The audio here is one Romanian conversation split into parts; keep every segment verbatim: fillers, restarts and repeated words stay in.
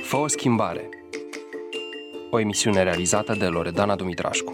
Fă o schimbare. O emisiune realizată de Loredana Dumitrașcu.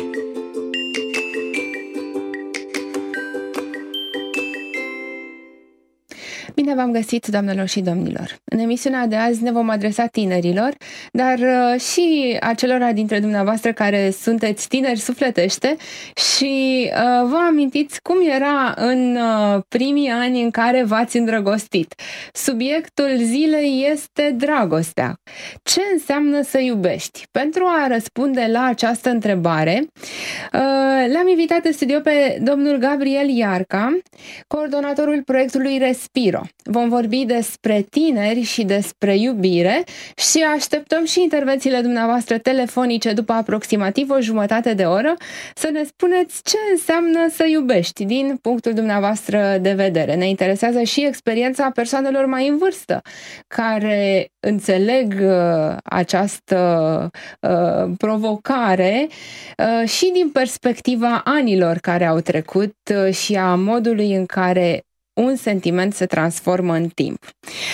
Bine v-am găsit, doamnelor și domnilor! În emisiunea de azi ne vom adresa tinerilor, dar uh, și acelora dintre dumneavoastră care sunteți tineri sufletește și uh, vă amintiți cum era în uh, primii ani în care v-ați îndrăgostit. Subiectul zilei este dragostea. Ce înseamnă să iubești? Pentru a răspunde la această întrebare, uh, l-am invitat în studio pe domnul Gabriel Iarca, coordonatorul proiectului Respiro. Vom vorbi despre tineri și despre iubire și așteptăm și intervențiile dumneavoastră telefonice după aproximativ o jumătate de oră să ne spuneți ce înseamnă să iubești din punctul dumneavoastră de vedere. Ne interesează și experiența persoanelor mai în vârstă care înțeleg uh, această uh, provocare uh, și din perspectiva anilor care au trecut uh, și a modului în care un sentiment se transformă în timp.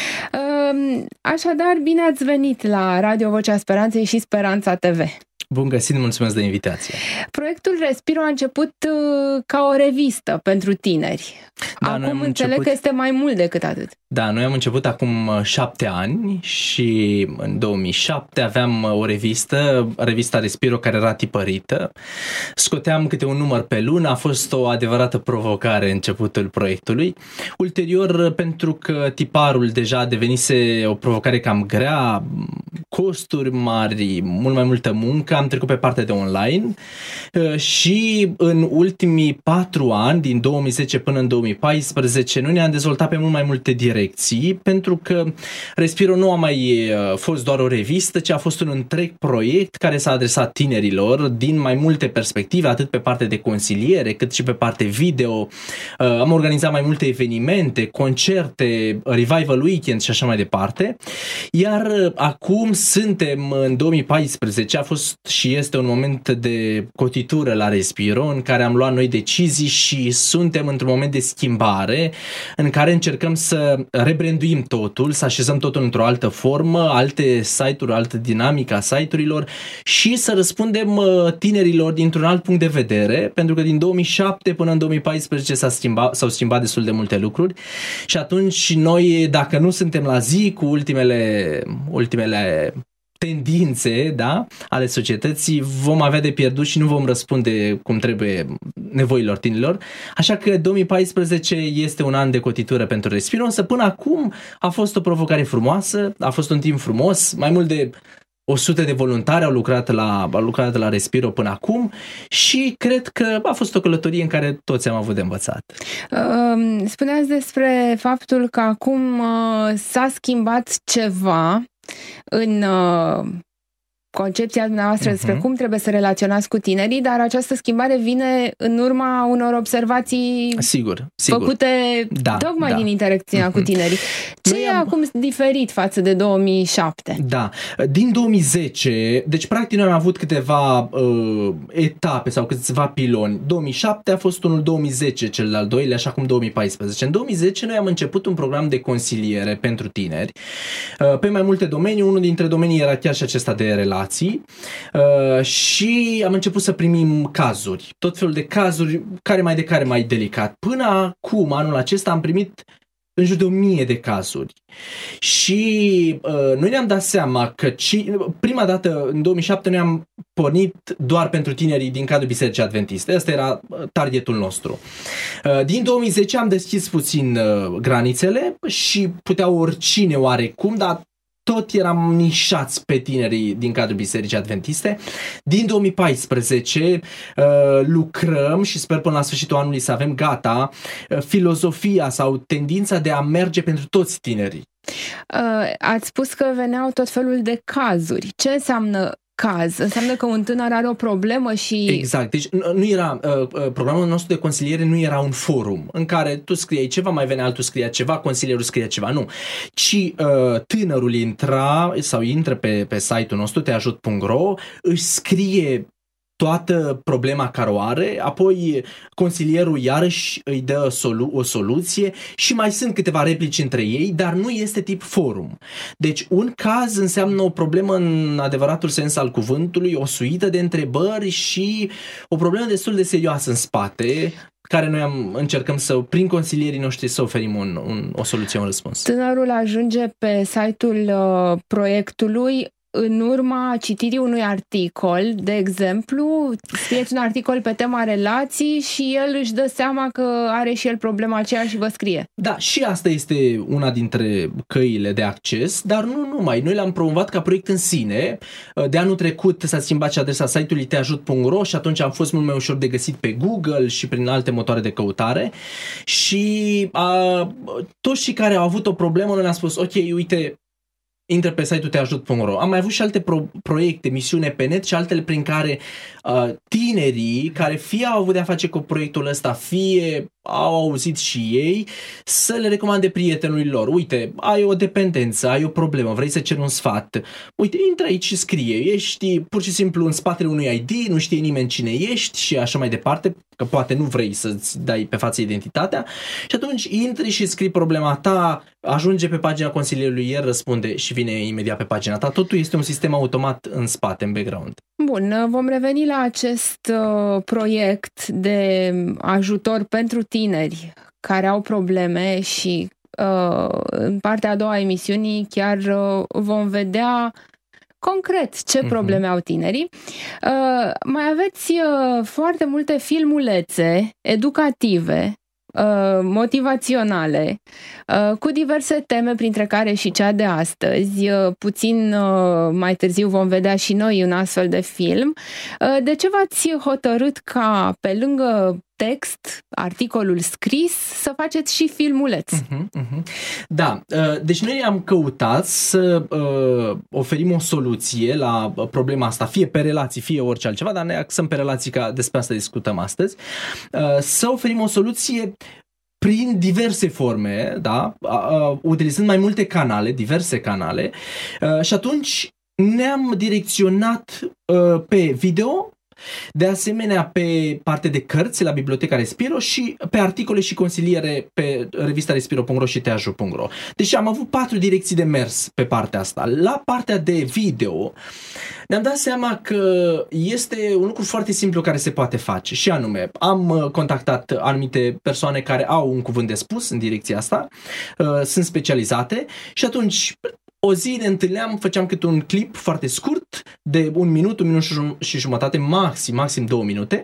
Așadar, bine ați venit la Radio Vocea Speranței și Speranța T V. Bun găsit, mulțumesc de invitație. Proiectul Respiro a început uh, ca o revistă pentru tineri. Da, acum înțeleg început... că este mai mult decât atât. Da, noi am început acum șapte ani și în două mii șapte aveam o revistă, revista Respiro, care era tipărită. Scoteam câte un număr pe lună, a fost o adevărată provocare începutul proiectului. Ulterior, pentru că tiparul deja devenise o provocare cam grea, costuri mari, mult mai multă muncă, am trecut pe partea de online și în ultimii patru ani, din două mii zece până în două mii paisprezece, noi ne-am dezvoltat pe mult mai multe direcții, pentru că Respiro nu a mai fost doar o revistă, ci a fost un întreg proiect care s-a adresat tinerilor din mai multe perspective, atât pe partea de consiliere, cât și pe partea video. Am organizat mai multe evenimente, concerte, Revival Weekend și așa mai departe. Iar acum suntem în două mii paisprezece, a fost și este un moment de cotitură la Respiro, în care am luat noi decizii și suntem într-un moment de schimbare, în care încercăm să rebranduim totul, să așezăm totul într-o altă formă, alte site-uri, altă dinamică a site-urilor și să răspundem tinerilor dintr-un alt punct de vedere, pentru că din două mii șapte până în două mii paisprezece s-a schimbat, s-au schimbat destul de multe lucruri și atunci noi, dacă nu suntem la zi cu ultimele, ultimele tendințe, da, ale societății, vom avea de pierdut și nu vom răspunde cum trebuie nevoilor tinerilor. Așa că două mii paisprezece este un an de cotitură pentru Respiro, însă până acum a fost o provocare frumoasă, a fost un timp frumos, mai mult de o sută de voluntari au lucrat la, au lucrat la Respiro până acum și cred că a fost o călătorie în care toți am avut de învățat. Spuneați despre faptul că acum s-a schimbat ceva în uh, concepția dumneavoastră despre uh-huh. cum trebuie să relaționați cu tinerii, dar această schimbare vine în urma unor observații sigur, sigur. făcute da, tocmai da. din interacțiunea uh-huh. cu tinerii. Ce Noi e am... acum diferit față de două mii șapte? Da, din două mii zece, deci practic noi am avut câteva uh, etape sau câteva piloni. două mii șapte a fost unul, două mii zece cel de-al doilea, așa cum două mii paisprezece. În două mii zece noi am început un program de consiliere pentru tineri uh, pe mai multe domenii. Unul dintre domenii era chiar și acesta de relații. Uh, și am început să primim cazuri, tot felul de cazuri, care mai de care mai delicat. Până acum, anul acesta, am primit în jur de o mie de cazuri. Și uh, noi ne-am dat seama că ci, prima dată, în două mii șapte, noi am pornit doar pentru tinerii din cadrul Bisericii Adventiste. Ăsta era targetul nostru. Uh, din două mii zece am deschis puțin uh, granițele și putea oricine oarecum, dar tot eram nișați pe tinerii din cadrul Bisericii Adventiste. Din două mii paisprezece uh, lucrăm și sper până la sfârșitul anului să avem gata uh, filozofia sau tendința de a merge pentru toți tinerii. Uh, ați spus că veneau tot felul de cazuri. Ce înseamnă caz? Înseamnă că un tânăr are o problemă și... Exact. Deci nu era, uh, programul nostru de consiliere nu era un forum în care tu scriei ceva, mai venea altul scria ceva, consilierul scria ceva. Nu. Ci uh, tânărul intra sau intră pe, pe site-ul nostru, teajut punct ro, își scrie toată problema care o are, apoi consilierul iarăși îi dă solu- o soluție și mai sunt câteva replici între ei, dar nu este tip forum. Deci un caz înseamnă o problemă în adevăratul sens al cuvântului, o suită de întrebări și o problemă destul de serioasă în spate, care noi am, încercăm să, prin consilierii noștri, să oferim un, un, o soluție, un răspuns. Tânărul ajunge pe site-ul uh, proiectului în urma citirii unui articol, de exemplu, scrieți un articol pe tema relații și el își dă seama că are și el problema aceea și vă scrie. Da, și asta este una dintre căile de acces, dar nu numai. Noi l-am promovat ca proiect în sine. De anul trecut s-a schimbat și adresa site-ului teajut punct ro și atunci am fost mult mai ușor de găsit pe Google și prin alte motoare de căutare și a, toți cei care au avut o problemă noi le-am spus, ok, uite, intră pe site-ul teajut punct ro. Am mai avut și alte pro- proiecte, misiune pe net și altele prin care uh, tinerii care fie au avut de-a face cu proiectul ăsta, fie au auzit și ei, să le recomande prietenului lor. Uite, ai o dependență, ai o problemă, vrei să ceri un sfat. Uite, intră aici și scrie. Ești pur și simplu în spatele unui I D, nu știe nimeni cine ești și așa mai departe, că poate nu vrei să-ți dai pe față identitatea. Și atunci intri și scrii problema ta, ajunge pe pagina consilierului, el răspunde și vine imediat pe pagina ta. Totul este un sistem automat în spate, în background. Bun, vom reveni la acest uh, proiect de ajutor pentru tineri care au probleme și uh, în partea a doua a emisiunii chiar uh, vom vedea concret ce probleme uh-huh. au tinerii. Uh, mai aveți uh, foarte multe filmulețe educative, uh, motivaționale, uh, cu diverse teme, printre care și cea de astăzi. Uh, puțin uh, mai târziu vom vedea și noi un astfel de film. Uh, de ce v-ați hotărât ca, pe lângă text, articolul scris, să faceți și filmuleț? Uh-huh, uh-huh. Da, deci noi am căutat să uh, oferim o soluție la problema asta, fie pe relații, fie orice altceva, dar ne axăm pe relații, că despre asta discutăm astăzi, uh, să oferim o soluție prin diverse forme, da, uh, utilizând mai multe canale, diverse canale, uh, și atunci ne-am direcționat uh, pe video, de asemenea pe parte de cărți la Biblioteca Respiro și pe articole și consiliere pe revista respiro punct ro și teajut punct ro. Deci am avut patru direcții de mers pe partea asta. La partea de video ne-am dat seama că este un lucru foarte simplu care se poate face și anume, am contactat anumite persoane care au un cuvânt de spus în direcția asta, sunt specializate și atunci o zi ne întâlneam, făceam câte un clip foarte scurt, de un minut, un minut și jumătate, maxim, maxim două minute.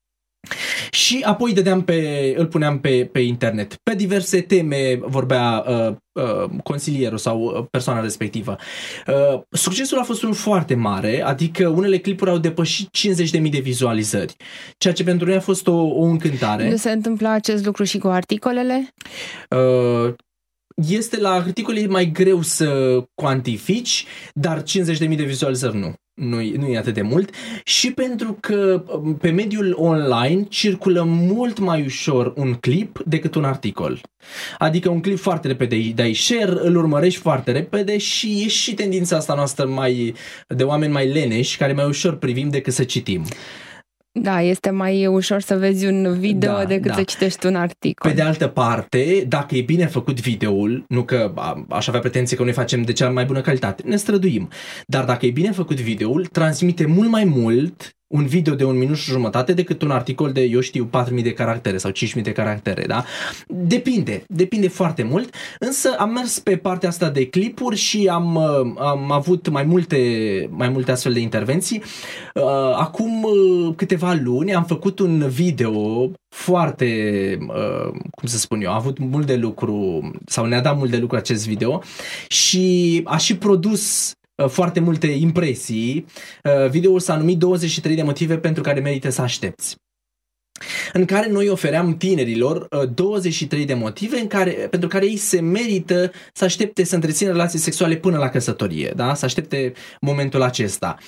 Și apoi dădeam pe, îl puneam pe, pe internet. Pe diverse teme vorbea uh, uh, consilierul sau persoana respectivă. Uh, succesul a fost unul foarte mare, adică unele clipuri au depășit cincizeci de mii de vizualizări, ceea ce pentru noi a fost o, o încântare. Nu se întâmpla acest lucru și cu articolele? Uh, Este la articole mai greu să cuantifici, dar cincizeci de mii de vizualizări nu. Nu, nu e atât de mult. Și pentru că pe mediul online circulă mult mai ușor un clip decât un articol. Adică un clip foarte repede îi dai share, îl urmărești foarte repede și e și tendința asta noastră mai, de oameni mai leneși, care mai ușor privim decât să citim. Da, este mai ușor să vezi un video da, decât da. să citești un articol. Pe de altă parte, dacă e bine făcut videoul, nu că aș avea pretenție că noi facem de cea mai bună calitate, ne străduim, dar dacă e bine făcut videoul, transmite mult mai mult un video de un minut și jumătate decât un articol de, eu știu, patru mii de caractere sau cinci mii de caractere, da? Depinde, depinde foarte mult, însă am mers pe partea asta de clipuri și am, am avut mai multe, mai multe astfel de intervenții. Acum câteva luni am făcut un video foarte, cum să spun eu, a avut mult de lucru, sau ne-a dat mult de lucru acest video și a și produs foarte multe impresii. Videoul s-a numit douăzeci și trei de motive pentru care merită să aștepți. în care noi ofeream tinerilor douăzeci și trei de motive în care, pentru care ei se merită să aștepte să întrețină relații sexuale până la căsătorie, da? Să aștepte momentul acesta.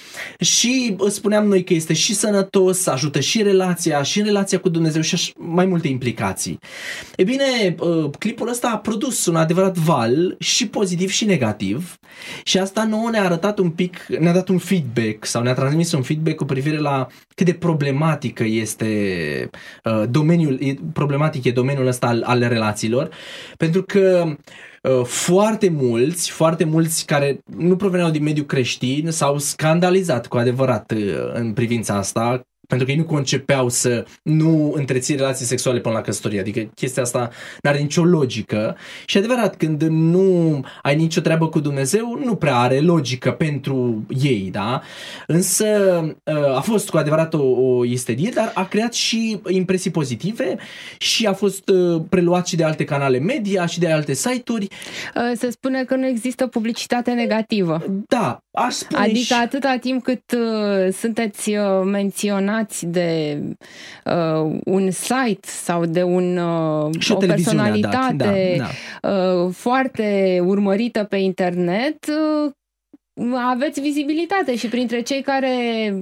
Și spuneam noi că este și sănătos, ajută și relația, și în relația cu Dumnezeu și mai multe implicații. E bine, clipul ăsta a produs un adevărat val și pozitiv și negativ și asta nouă ne-a arătat un pic, ne-a dat un feedback sau ne-a transmis un feedback cu privire la cât de problematică este domeniul, problematic e domeniul ăsta al, al relațiilor, pentru că foarte mulți, foarte mulți care nu proveneau din mediul creștin s-au scandalizat cu adevărat în privința asta, pentru că ei nu concepeau să nu întreții relații sexuale până la căsătorie. Adică chestia asta nu are nicio logică. Și adevărat, când nu ai nicio treabă cu Dumnezeu, nu prea are logică pentru ei, da? Însă a fost cu adevărat o, o istedie, dar a creat și impresii pozitive și a fost preluat și de alte canale media și de alte site-uri. Se spune că nu există publicitate negativă. Da, aș spune. Adică și... atâta timp cât uh, sunteți uh, menționați de uh, un site sau de un, uh, o, o personalitate dat, da, da. Uh, foarte urmărită pe internet, uh, aveți vizibilitate și printre cei care,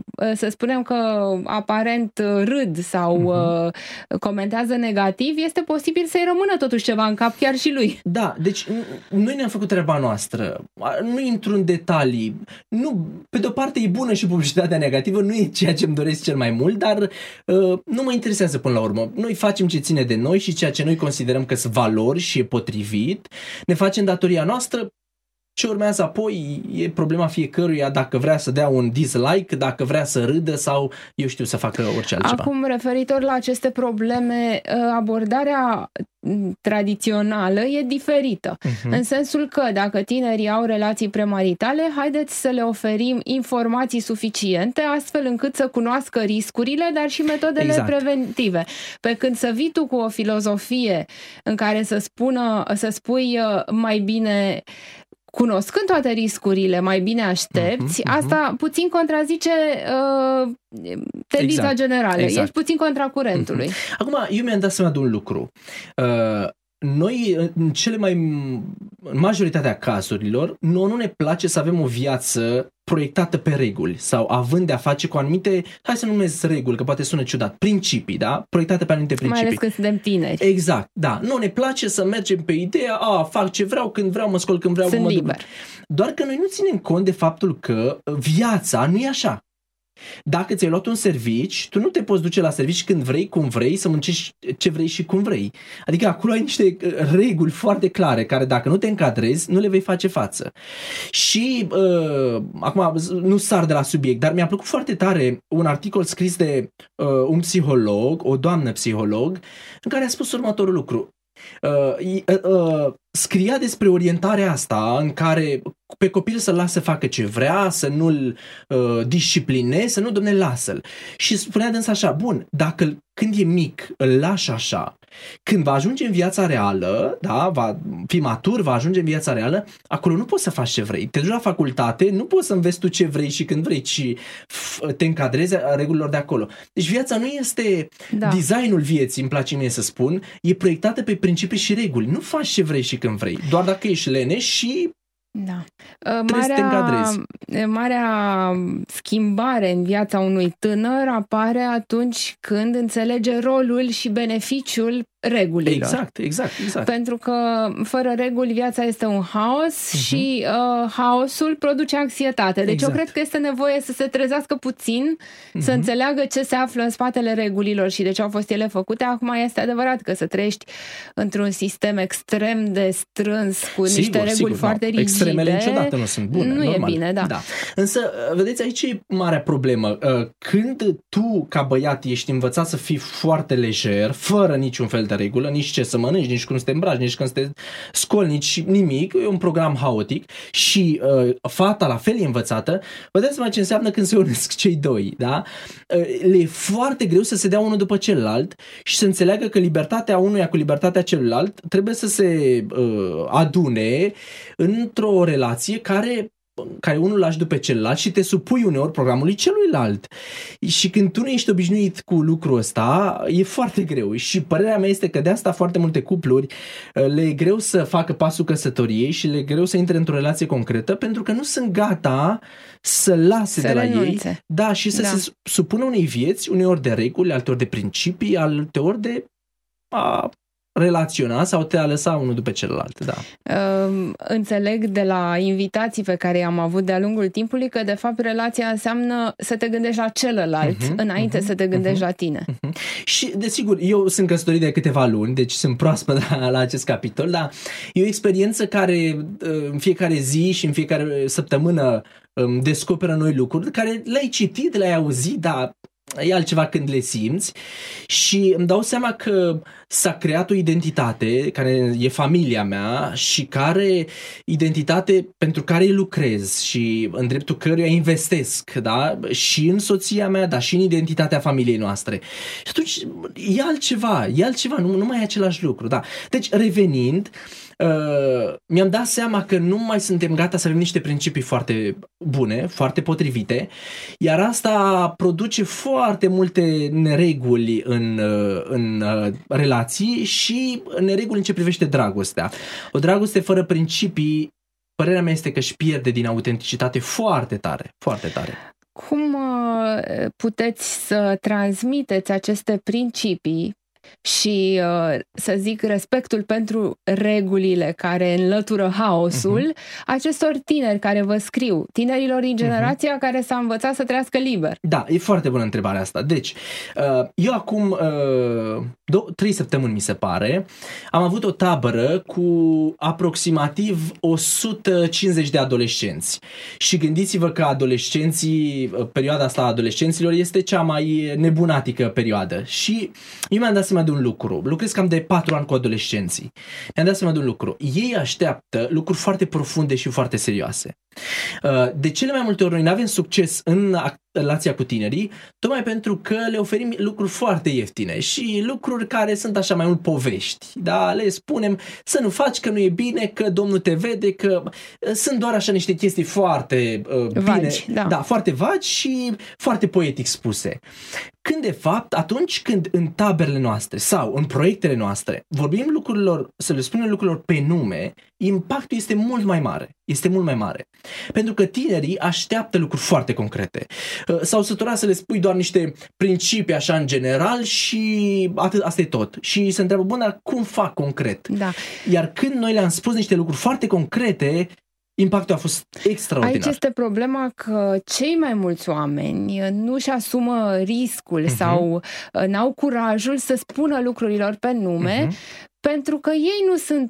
să spunem că aparent râd sau uh-huh. comentează negativ, este posibil să-i rămână totuși ceva în cap chiar și lui. Da, deci noi ne-am făcut treaba noastră. Nu intru în detalii. Nu, pe de-o parte e bună și publicitatea negativă, nu e ceea ce îmi doresc cel mai mult, dar uh, nu mă interesează până la urmă. Noi facem ce ține de noi și ceea ce noi considerăm că sunt valori și e potrivit. Ne facem datoria noastră. Ce urmează apoi e problema fiecăruia, dacă vrea să dea un dislike, dacă vrea să râdă sau, eu știu, să facă orice altceva. Acum, referitor la aceste probleme, abordarea tradițională e diferită. Uh-huh. În sensul că dacă tinerii au relații premaritale, haideți să le oferim informații suficiente astfel încât să cunoască riscurile, dar și metodele exact. preventive. Pe când să vii tu cu o filozofie în care să spună, să spui mai bine, cunoscând toate riscurile, mai bine aștepți, uh-huh, uh-huh. asta puțin contrazice uh, tendința exact, generală. Exact. Ești puțin contra curentului. Uh-huh. Acum, eu mi-am dat seama de un lucru. Uh, noi, în cele mai în majoritatea cazurilor, nouă nu ne place să avem o viață proiectată pe reguli sau având de-a face cu anumite, hai să numesc reguli, că poate sună ciudat, principii, da? Proiectate pe anumite principii. Mai ales când suntem tineri. Exact, da. Nu ne place să mergem pe ideea, a, fac ce vreau, când vreau, mă scol când vreau, Sunt mă duc. liber. Doar că noi nu ținem cont de faptul că viața nu e așa. Dacă ți-ai luat un servici, tu nu te poți duce la servici când vrei, cum vrei, să mâncești ce vrei și cum vrei. Adică acolo ai niște reguli foarte clare care dacă nu te încadrezi, nu le vei face față. Și uh, acum nu sar de la subiect, dar mi-a plăcut foarte tare un articol scris de uh, un psiholog, o doamnă psiholog, în care a spus următorul lucru. Uh, uh, uh, scria despre orientarea asta în care pe copil să-l lasă să facă ce vrea, să nu-l uh, disciplineze, să nu, domne, lasă-l. Și spunea dânsa așa, bun, dacă când e mic îl lași așa, când va ajunge în viața reală, da, va fi matur, va ajunge în viața reală, acolo nu poți să faci ce vrei. Te duci la facultate, nu poți să înveți tu ce vrei și când vrei, ci te încadrezi a regulilor de acolo. Deci viața nu este da. designul vieții, îmi place mie să spun, e proiectată pe principii și reguli. Nu faci ce vrei și când vrei, doar dacă ești leneș și Da. Trebuie să te încadrezi. Marea schimbare în viața unui tânăr apare atunci când înțelege rolul și beneficiul regulilor. Exact, exact, exact. Pentru că fără reguli viața este un haos uh-huh. și uh, haosul produce anxietate. Deci exact. eu cred că este nevoie să se trezească puțin, uh-huh. să înțeleagă ce se află în spatele regulilor și de ce au fost ele făcute. Acum este adevărat că să trăiești într-un sistem extrem de strâns cu sigur, niște reguli sigur, foarte no. rigide. Extremele niciodată nu sunt bune. Nu normal. e bine, da. da. Însă, vedeți, aici e marea problemă. Când tu, ca băiat, ești învățat să fii foarte lejer, fără niciun fel de regulă, nici ce să mănânci, nici cum să te îmbraci, nici când să te scoli, nici nimic, e un program haotic și uh, fata la fel e învățată, vă dați seama ce înseamnă când se unesc cei doi, da? Uh, le e foarte greu să se dea unul după celălalt și să înțeleagă că libertatea unuia cu libertatea celuilalt trebuie să se uh, adune într-o relație care care unul lași după celălalt și te supui uneori programului celuilalt. Și când tu nu ești obișnuit cu lucrul ăsta, e foarte greu. Și părerea mea este că de asta foarte multe cupluri le e greu să facă pasul căsătoriei și le e greu să intre într-o relație concretă pentru că nu sunt gata să lase să de la renunțe. Ei. Da, și să da. se supună unei vieți, uneori de reguli, alteori de principii, alteori de a relaționa sau te a lăsa unul după celălalt, da. Uh, înțeleg de la invitații pe care i-am avut de-a lungul timpului că de fapt relația înseamnă să te gândești la celălalt uh-huh, înainte uh-huh, să te gândești uh-huh, la tine. Uh-huh. Și desigur, eu sunt căsătorit de câteva luni, deci sunt proaspăt la, la acest capitol, dar e o experiență care în fiecare zi și în fiecare săptămână descoperă noi lucruri care le-ai citit, le-ai auzit, dar e altceva când le simți și îmi dau seama că s-a creat o identitate care e familia mea și care identitate pentru care lucrez și în dreptul căruia investesc, da? Și în soția mea, dar și în identitatea familiei noastre. Și atunci e altceva, e altceva, nu, nu mai e același lucru, da? Deci revenind, Uh, mi-am dat seama că nu mai suntem gata să avem niște principii foarte bune, foarte potrivite, iar asta produce foarte multe nereguli în, uh, în uh, relații și nereguli în ce privește dragostea. O dragoste fără principii, părerea mea este că își pierde din autenticitate foarte tare, foarte tare. Cum uh, puteți să transmiteți aceste principii și, să zic, respectul pentru regulile care înlătură haosul uh-huh. acestor tineri care vă scriu, tinerilor din generația uh-huh. care s-a învățat să trăiască liber? Da, e foarte bună întrebarea asta. Deci, eu acum două, trei săptămâni, mi se pare, am avut o tabără cu aproximativ o sută cincizeci de adolescenți. Și gândiți-vă că adolescenții, perioada asta a adolescenților este cea mai nebunatică perioadă. Și eu mi-am dat seama de un lucru. Lucrez cam de patru ani cu adolescenții. Mi-am dat seama de un lucru. Ei așteaptă lucruri foarte profunde și foarte serioase. De cele mai multe ori noi nu avem succes în relația cu tinerii, tocmai pentru că le oferim lucruri foarte ieftine și lucruri care sunt așa mai mult povești. Da? Le spunem să nu faci, că nu e bine, că Domnul te vede, că sunt doar așa niște chestii foarte uh, bine, vagi, da. Da, foarte vagi și foarte poetic spuse. Când de fapt, atunci când în taberele noastre sau în proiectele noastre vorbim lucrurilor, să le spunem lucrurilor pe nume, impactul este mult mai mare. Este mult mai mare. Pentru că tinerii așteaptă lucruri foarte concrete. S-au săturat să le spui doar niște principii așa în general și atât, asta e tot. Și se întreabă, bun, dar cum fac concret? Da. Iar când noi le-am spus niște lucruri foarte concrete, impactul a fost extraordinar. Aici este problema că cei mai mulți oameni nu-și asumă riscul uh-huh. sau n-au curajul să spună lucrurilor pe nume uh-huh. pentru că ei nu sunt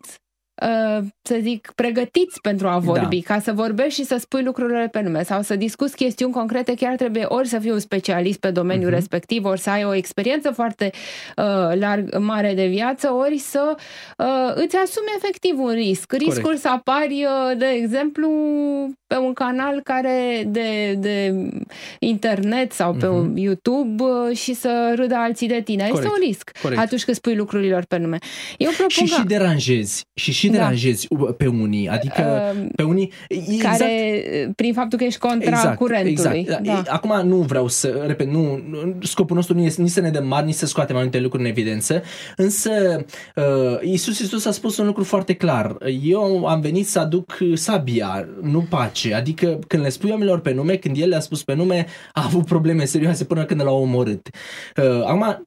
să zic, pregătiți pentru a vorbi, da. Ca să vorbești și să spui lucrurile pe nume sau să discuți chestiuni concrete, chiar trebuie ori să fii un specialist pe domeniul uh-huh. respectiv, ori să ai o experiență foarte uh, larg, mare de viață, ori să uh, îți asumi efectiv un risc. Riscul Corect. Să apari, uh, de exemplu, pe un canal care de, de internet sau pe uh-huh. YouTube uh, și să râdă alții de tine. Corect. Este un risc Corect. Atunci când spui lucrurilor pe nume. Eu propun și, ca... și deranjezi. Și și deranjezi da. Pe unii. Adică uh, pe unii... Exact, care, prin faptul că ești contra exact, curentului. Exact. Da. Acum nu vreau să... Repet, nu, scopul nostru nu este nici să ne dăm mari, nici să scoatem mai multe lucruri în evidență. Însă uh, Iisus Hristos a spus un lucru foarte clar. Eu am venit să aduc sabia, nu pace. Adică când le spui oamenilor pe nume, când El le-a spus pe nume, a avut probleme serioase până când l-au omorât. Uh, acum...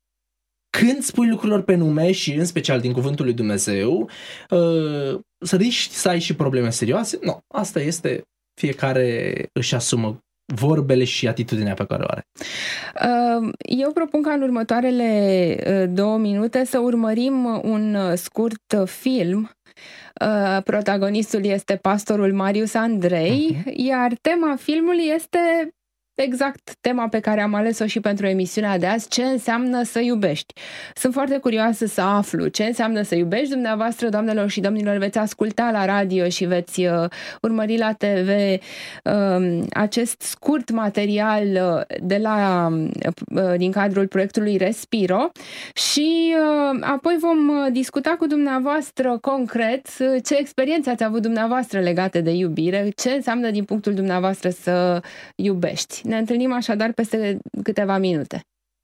Când spui lucrurilor pe nume și în special din cuvântul lui Dumnezeu, uh, să riști să ai și probleme serioase? Nu, asta este, fiecare își asumă vorbele și atitudinea pe care o are. Eu propun ca în următoarele două minute să urmărim un scurt film. Protagonistul este pastorul Marius Andrei, uh-huh. iar tema filmului este exact tema pe care am ales-o și pentru emisiunea de azi, ce înseamnă să iubești. Sunt foarte curioasă să aflu ce înseamnă să iubești. Dumneavoastră, doamnelor și domnilor, veți asculta la radio și veți uh, urmări la T V uh, acest scurt material uh, de la, uh, din cadrul proiectului Respiro și uh, apoi vom discuta cu dumneavoastră concret uh, ce experiențe ați avut dumneavoastră legate de iubire, ce înseamnă din punctul dumneavoastră să iubești. Ne întâlnim așadar peste câteva minute.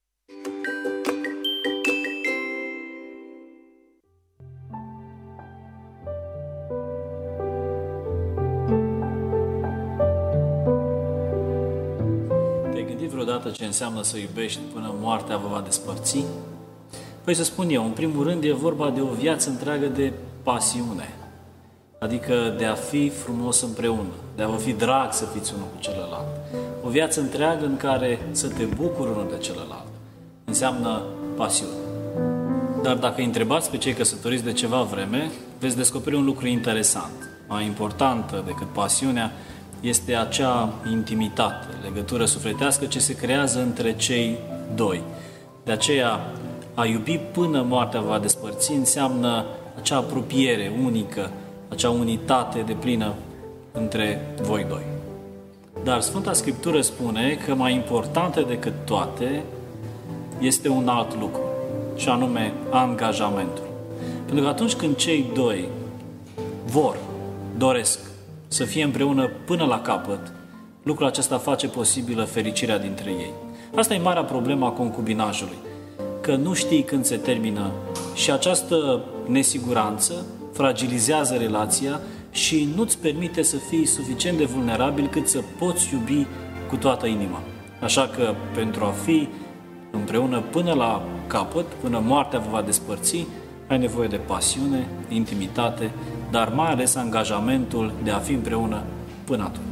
Te-ai gândit vreodată ce înseamnă să iubești până moartea vă va despărți? Păi să spun eu, în primul rând e vorba de o viață întreagă de pasiune. Adică de a fi frumos împreună, de a vă fi drag să fiți unul cu celălalt. O viață întreagă în care să te bucuri unul de celălalt. Înseamnă pasiune. Dar dacă îi întrebați pe cei căsătoriți de ceva vreme, veți descoperi un lucru interesant. Mai importantă decât pasiunea este acea intimitate, legătură sufletească ce se creează între cei doi. De aceea, a iubi până moartea va despărți înseamnă acea apropiere unică, acea unitate deplină între voi doi. Dar Sfânta Scriptură spune că mai importantă decât toate este un alt lucru, și anume angajamentul. Pentru că atunci când cei doi vor, doresc să fie împreună până la capăt, lucrul acesta face posibilă fericirea dintre ei. Asta e marea problemă a concubinajului, că nu știi când se termină și această nesiguranță fragilizează relația și nu-ți permite să fii suficient de vulnerabil cât să poți iubi cu toată inima. Așa că, pentru a fi împreună până la capăt, până moartea vă va despărți, ai nevoie de pasiune, intimitate, dar mai ales angajamentul de a fi împreună până atunci.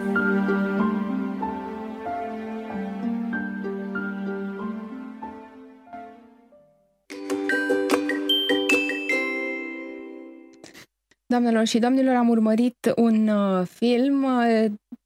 Doamnelor și domnilor, am urmărit un uh, film uh,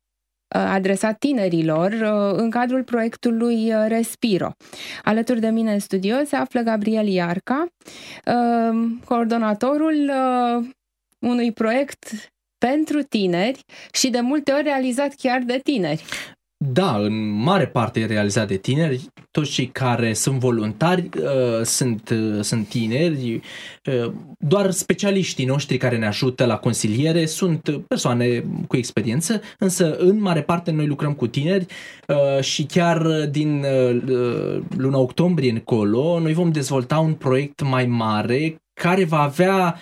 adresat tinerilor uh, în cadrul proiectului uh, Respiro. Alături de mine în studio se află Gabriel Iarca, uh, coordonatorul uh, unui proiect pentru tineri și de multe ori realizat chiar de tineri. Da, în mare parte e realizat de tineri. Toți cei care sunt voluntari uh, sunt, uh, sunt tineri. Uh, doar specialiștii noștri care ne ajută la consiliere sunt persoane cu experiență, însă în mare parte noi lucrăm cu tineri uh, și chiar din uh, luna octombrie încolo noi vom dezvolta un proiect mai mare care va avea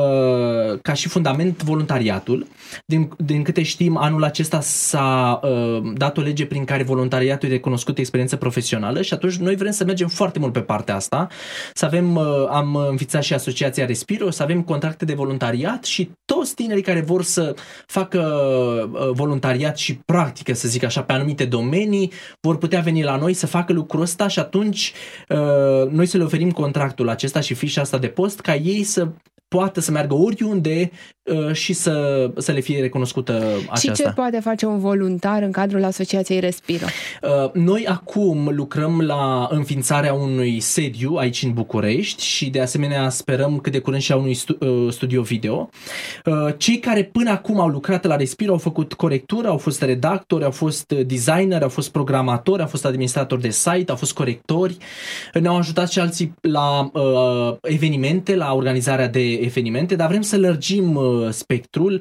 uh, ca și fundament voluntariatul. Din, din câte știm, anul acesta s-a uh, dat o lege prin care voluntariatul e recunoscut experiență profesională și atunci noi vrem să mergem foarte mult pe partea asta, să avem, uh, am înființat și Asociația Respiro, să avem contracte de voluntariat și toți tinerii care vor să facă uh, voluntariat și practică, să zic așa, pe anumite domenii, vor putea veni la noi să facă lucrul ăsta și atunci uh, noi să le oferim contractul acesta și fișa asta de post ca ei să poată să meargă oriunde uh, și să, să le fie recunoscută aceasta. Și ce poate face un voluntar în cadrul Asociației Respiro? Uh, noi acum lucrăm la înființarea unui sediu aici în București și de asemenea sperăm cât de curând și a unui stu- uh, studio video. Uh, cei care până acum au lucrat la Respiro au făcut corectură, au fost redactori, au fost designeri, au fost programatori, au fost administratori de site, au fost corectori. Ne-au ajutat și alții la uh, evenimente, la organizarea de evenimente, dar vrem să lărgim uh, spectrul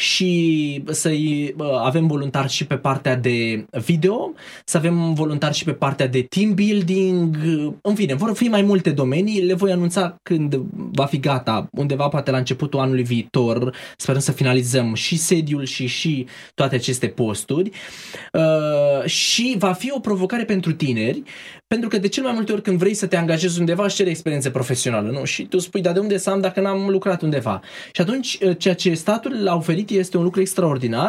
și să uh, avem voluntari și pe partea de video, să avem voluntari și pe partea de team building, în fine, vor fi mai multe domenii, le voi anunța când va fi gata, undeva poate la începutul anului viitor, sperăm să finalizăm și sediul și și toate aceste posturi uh, și va fi o provocare pentru tineri, pentru că de cel mai multe ori când vrei să te angajezi undeva își cere experiență profesională, nu? Și tu spui, dar de unde să am dacă n-am lucrat undeva? Și atunci ceea ce statul l-a oferit este un lucru extraordinar,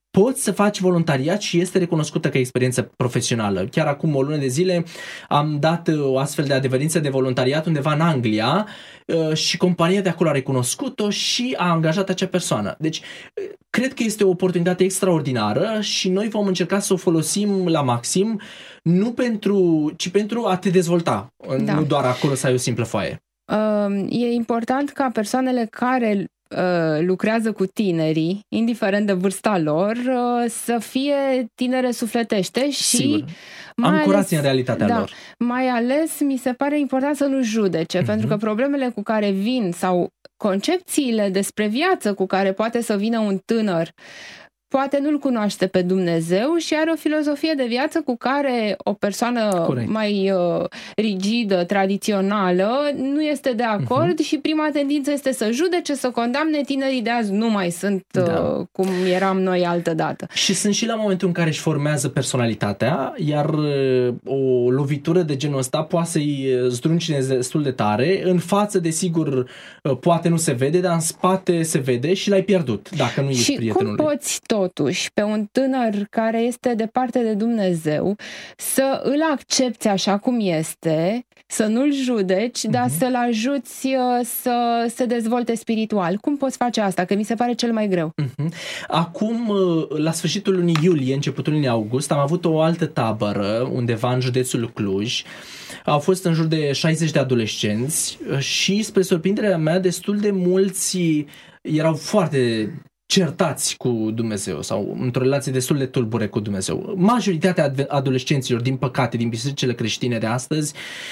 poți să faci voluntariat și este recunoscută ca experiență profesională. Chiar acum o lună de zile am dat o astfel de adeverință de voluntariat undeva în Anglia și compania de acolo a recunoscut-o și a angajat acea persoană. Deci, cred că este o oportunitate extraordinară și noi vom încerca să o folosim la maxim, nu pentru, ci pentru a te dezvolta, da. Nu doar acolo să ai o simplă foaie. E important ca persoanele care lucrează cu tinerii, indiferent de vârsta lor, să fie tinere sufletește și Sigur. Ancorați în realitatea da, lor. Mai ales mi se pare important să nu judece, uh-huh. pentru că problemele cu care vin sau concepțiile despre viață cu care poate să vină un tânăr poate nu-L cunoaște pe Dumnezeu și are o filozofie de viață cu care o persoană Corect. mai uh, rigidă, tradițională, nu este de acord uh-huh. și prima tendință este să judece, să condamne. Tinerii de azi nu mai sunt uh, da. cum eram noi altădată. Și sunt și la momentul în care își formează personalitatea, iar uh, o lovitură de genul ăsta poate să-i zdruncine destul de tare. În față, desigur, uh, poate nu se vede, dar în spate se vede și l-ai pierdut, dacă nu ești prietenul lui. Și cum poți totuși pe un tânăr care este departe de Dumnezeu să îl accepți așa cum este, să nu-l judeci, uh-huh. dar să-l ajuți să se dezvolte spiritual? Cum poți face asta? Că mi se pare cel mai greu. Uh-huh. Acum, la sfârșitul lunii iulie, începutul lunii august, am avut o altă tabără undeva în județul Cluj. Au fost în jur de șaizeci de adolescenți și, spre surprinderea mea, destul de mulți erau foarte certați cu Dumnezeu sau într-o relație destul de tulbure cu Dumnezeu. Majoritatea adolescenților, din păcate, din bisericile creștine de astăzi,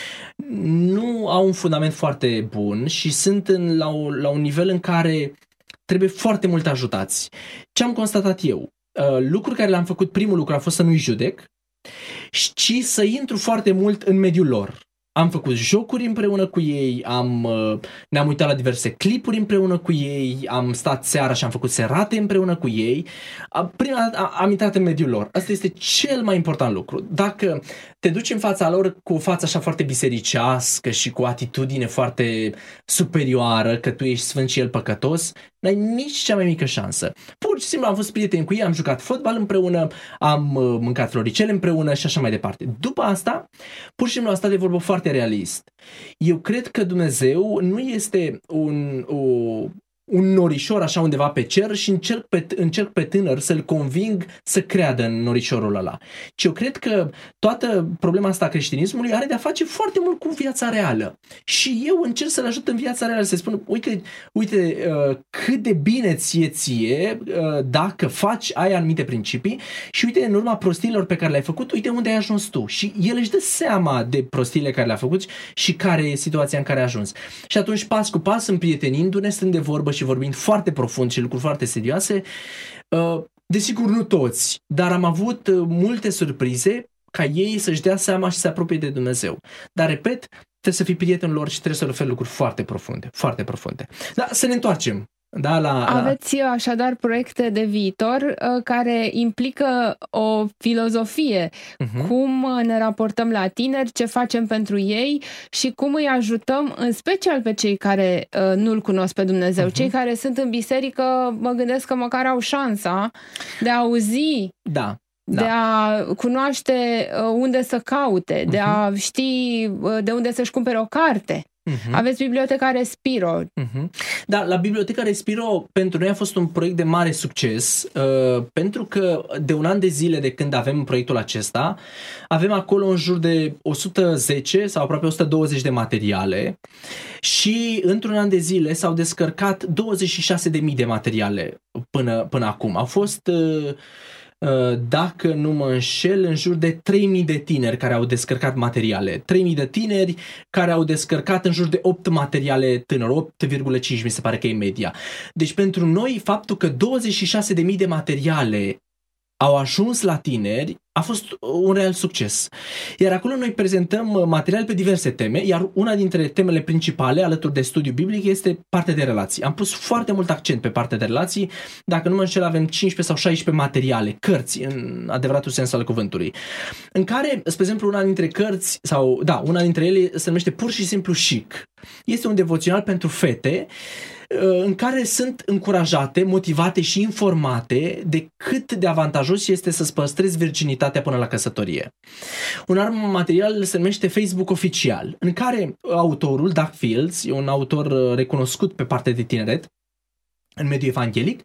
nu au un fundament foarte bun și sunt în, la, o, la un nivel în care trebuie foarte mult ajutați. Ce am constatat eu? Lucruri care le-am făcut, primul lucru a fost să nu-i judec, ci să intru foarte mult în mediul lor. Am făcut jocuri împreună cu ei, am, ne-am uitat la diverse clipuri împreună cu ei, am stat seara și am făcut serate împreună cu ei. Prima dată am intrat în mediul lor. Asta este cel mai important lucru. Dacă te duci în fața lor cu o față așa foarte bisericească și cu o atitudine foarte superioară, că tu ești sfânt și el păcătos, n-ai nici cea mai mică șansă. Pur și simplu am fost prieteni cu ei, am jucat fotbal împreună, am mâncat floricele împreună și așa mai departe. După asta, pur și simplu am stat de vorbă foarte realist. Eu cred că Dumnezeu nu este un, o, un norișor așa undeva pe cer și încerc pe, încerc pe tânăr să-l conving să creadă în norișorul ăla. Ci eu cred că toată problema asta a creștinismului are de-a face foarte mult cu viața reală. Și eu încerc să-l ajut în viața reală, să spun, uite, uite uh, cât de bine ție ție uh, dacă faci, ai anumite principii și uite, în urma prostiilor pe care le-ai făcut, uite unde ai ajuns tu. Și el își dă seama de prostiile care le-a făcut și care e situația în care a ajuns. Și atunci, pas cu pas, împrietenindu-ne, stând de vorbă și vorbind foarte profund și lucruri foarte serioase, desigur nu toți, dar am avut multe surprize ca ei să-și dea seama și să se apropie de Dumnezeu. Dar, repet, trebuie să fii prietenul lor și trebuie să le oferi lucruri foarte profunde, foarte profunde. Dar să ne întoarcem. Da, la, la... Aveți așadar proiecte de viitor uh, care implică o filozofie, uh-huh. cum ne raportăm la tineri, ce facem pentru ei și cum îi ajutăm, în special pe cei care uh, nu-L cunosc pe Dumnezeu. Uh-huh. Cei care sunt în biserică, mă gândesc că măcar au șansa de a auzi, da. de da. a cunoaște uh, unde să caute, uh-huh. de a ști uh, de unde să-și cumpere o carte. Uh-huh. Aveți Biblioteca Respiro. Uh-huh. Da, la Biblioteca Respiro pentru noi a fost un proiect de mare succes, uh, pentru că de un an de zile de când avem proiectul acesta, avem acolo în jur de o sută zece sau aproape o sută douăzeci de materiale și într-un an de zile s-au descărcat douăzeci și șase de mii de materiale până, până acum. Au fost... Uh, dacă nu mă înșel, în jur de trei mii de tineri care au descărcat materiale. trei mii de tineri care au descărcat în jur de opt materiale tânări, opt virgulă cinci mi se pare că e media. Deci pentru noi faptul că douăzeci și șase de mii de materiale au ajuns la tineri a fost un real succes. Iar acolo noi prezentăm material pe diverse teme, iar una dintre temele principale alături de studiu biblic este partea de relații. Am pus foarte mult accent pe partea de relații. Dacă nu mă înșel, avem cincisprezece sau șaisprezece materiale, cărți în adevăratul sens al cuvântului, în care, spre exemplu, una dintre cărți sau, da, una dintre ele se numește pur și simplu Chic. Este un devoțional pentru fete în care sunt încurajate, motivate și informate de cât de avantajos este să-ți păstrezi virginitatea până la căsătorie. Un alt material se numește Facebook Oficial, în care autorul, Doug Fields, e un autor recunoscut pe partea de tineret în mediul evanghelic,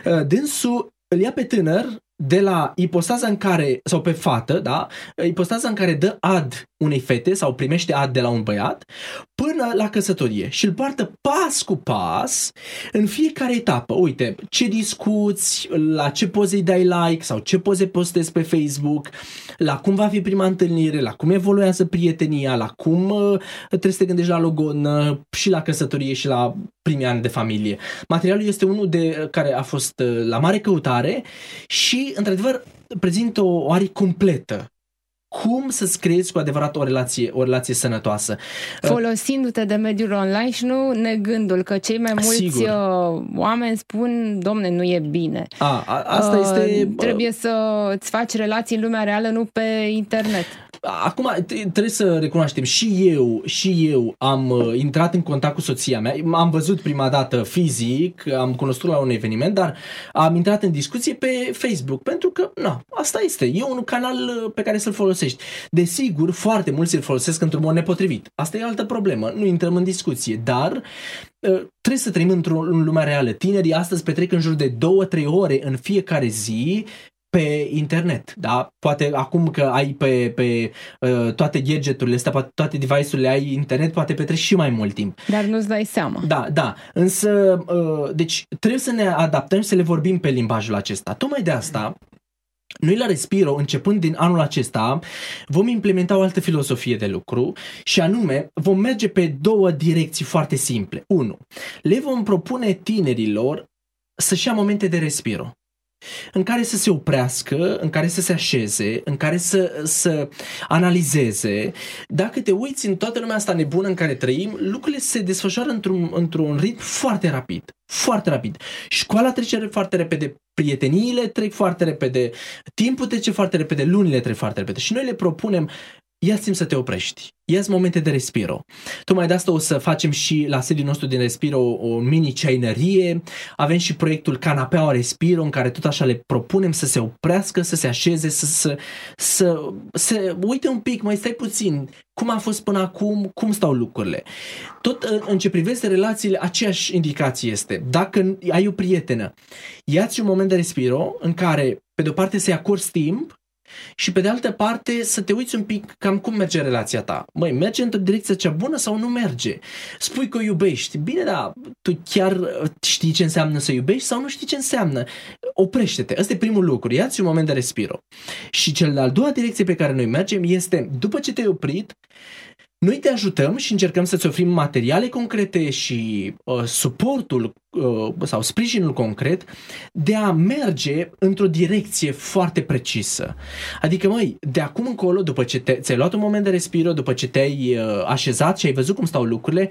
dânsul îl ia pe tânăr de la ipostaza în care, sau pe fată, da, ipostaza în care dă ad unei fete sau primește ad de la un băiat, până la căsătorie și îl poartă pas cu pas în fiecare etapă. Uite, ce discuți, la ce poze îi dai like sau ce poze postezi pe Facebook, la cum va fi prima întâlnire, la cum evoluează prietenia, la cum uh, trebuie să te gândești la logodnă și la căsătorie și la primii ani de familie. Materialul este unul de care a fost uh, la mare căutare și, într-adevăr, prezintă o, o arie completă. Cum să-ți creezi cu adevărat o relație, o relație sănătoasă. Folosindu-te de mediul online și nu negându-l, că cei mai mulți Sigur. oameni spun, domne, nu e bine. A, a, asta uh, este... Trebuie să-ți faci relații în lumea reală, nu pe internet. Acum, trebuie să recunoaștem, și eu, și eu am uh, intrat în contact cu soția mea, am văzut prima dată fizic, am cunoscut la un eveniment, dar am intrat în discuție pe Facebook, pentru că, na, asta este, e un canal pe care să-l folosești. Desigur, foarte mulți îl folosesc într-un mod nepotrivit. Asta e altă problemă, nu intrăm în discuție, dar uh, trebuie să trăim într-o în lumea reală. Tinerii astăzi petrec în jur de două trei ore în fiecare zi pe internet, da? Poate acum că ai pe, pe uh, toate gadgeturile astea, toate device-urile ai internet, poate petreci și mai mult timp. Dar nu-ți dai seama. Da, da. Însă, uh, deci trebuie să ne adaptăm și să le vorbim pe limbajul acesta. Tocmai de asta, noi la Respiro, începând din anul acesta, vom implementa o altă filosofie de lucru și anume vom merge pe două direcții foarte simple. Unu, le vom propune tinerilor să-și ia momente de respiro, în care să se oprească, în care să se așeze, în care să, să analizeze. Dacă te uiți în toată lumea asta nebună în care trăim, lucrurile se desfășoară într-un, într-un ritm foarte rapid. Foarte rapid. Școala trece foarte repede, prieteniile trec foarte repede, timpul trece foarte repede, lunile trec foarte repede. Și noi le propunem, ia-ți timp să te oprești. Ia-ți momente de respiro. Tocmai de asta o să facem și la sediul nostru din Respiro o, o mini-ceainărie. Avem și proiectul Canapeaua Respiro, în care tot așa le propunem să se oprească, să se așeze, să, să, să, să uite un pic, mai stai puțin, cum a fost până acum, cum stau lucrurile. Tot în ce privește relațiile, aceeași indicație este. Dacă ai o prietenă, ia-ți un moment de respiro în care, pe de o parte, să-i acorzi timp și pe de altă parte să te uiți un pic cam cum merge relația ta. Măi, merge într-o direcție cea bună sau nu merge? Spui că o iubești. Bine, da, tu chiar știi ce înseamnă să iubești sau nu știi ce înseamnă? Oprește-te. Ăsta e primul lucru. Ia-ți un moment de respiro. Și cel de-al doua direcție pe care noi mergem este, după ce te-ai oprit, noi te ajutăm și încercăm să-ți oferim materiale concrete și uh, suportul uh, sau sprijinul concret de a merge într-o direcție foarte precisă. Adică, măi, de acum încolo, după ce te, ți-ai luat un moment de respiro, după ce te-ai uh, așezat și ai văzut cum stau lucrurile,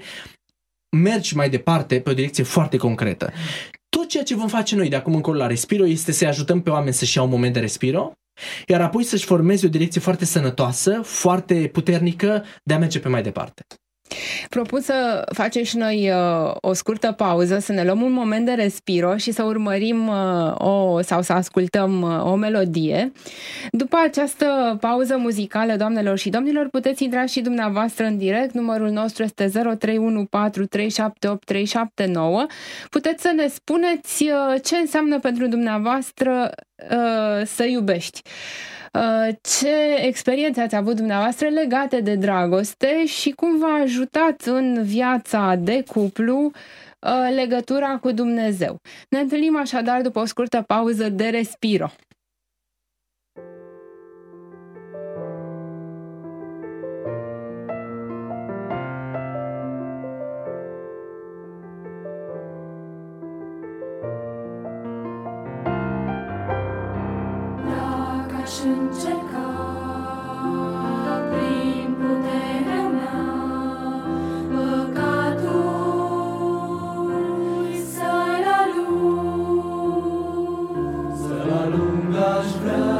mergi mai departe pe o direcție foarte concretă. Tot ceea ce vom face noi de acum încolo la Respiro este să ajutăm pe oameni să-și iau un moment de respiro, iar apoi să-și formeze o direcție foarte sănătoasă, foarte puternică de a merge pe mai departe. Propun să facem și noi uh, o scurtă pauză, să ne luăm un moment de respiro și să urmărim uh, o, sau să ascultăm uh, o melodie. După această pauză muzicală, doamnelor și domnilor, puteți intra și dumneavoastră în direct. Numărul nostru este zero trei unu patru trei șapte opt trei șapte nouă. Puteți să ne spuneți uh, ce înseamnă pentru dumneavoastră uh, să iubești. Ce experiențe ați avut dumneavoastră legate de dragoste și cum v-a ajutat în viața de cuplu legătura cu Dumnezeu? Ne întâlnim așadar după o scurtă pauză de respiro. Și încerca prin puterea mea păcatul să-l alung, să-l alung aș vrea,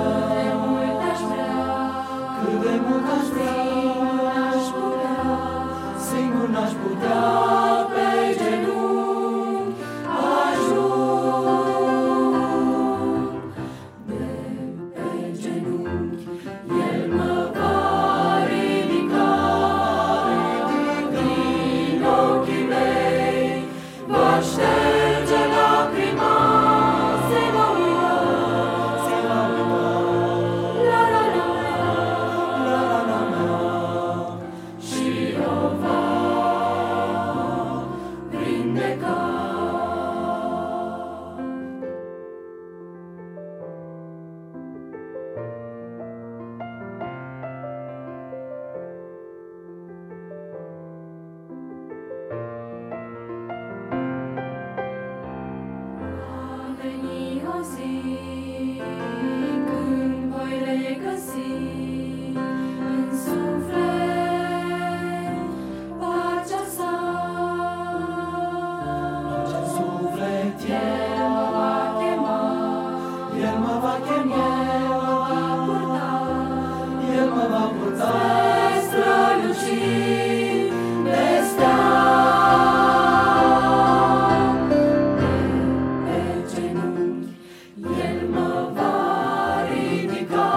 cât de mult aș vrea, cât de mult aș vrea, singur n-aș putea, singur n-aș putea pe genunchi zi când voi regăsi în suflet pacea sa. În suflet El mă va chema, El mă va chema, El mă va purta El mă va purta spre străluciri de steag. Pe genunchi El mă va ridica,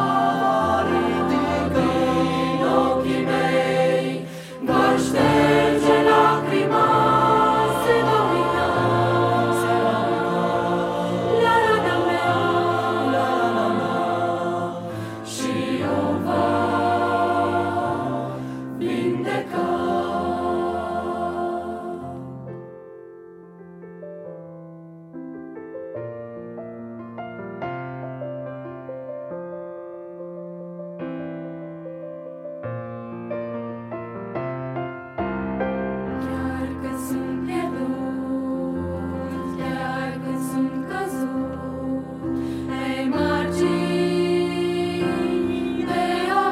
din ochii mei va șterge lacrima, se va uita, se va uita la rana mea, la rana mea, și o va vindeca. Chiar când sunt pierdut, chiar când sunt căzut pe margini de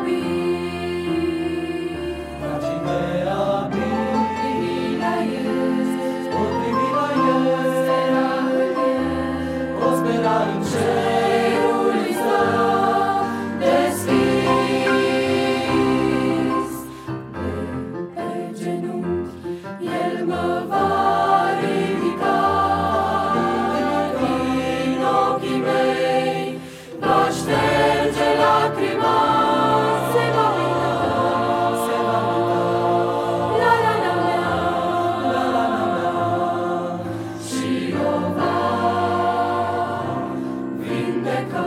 abis, Margini de abis, privi la El, o privi la El, spera în El, o spera în cer. cerul îi stă deschis. Pe genunchi El mă va ridica, din ochii mei va șterge lacrima, se va uita, se va uita la rana mea, la rana mea, și o va vindeca.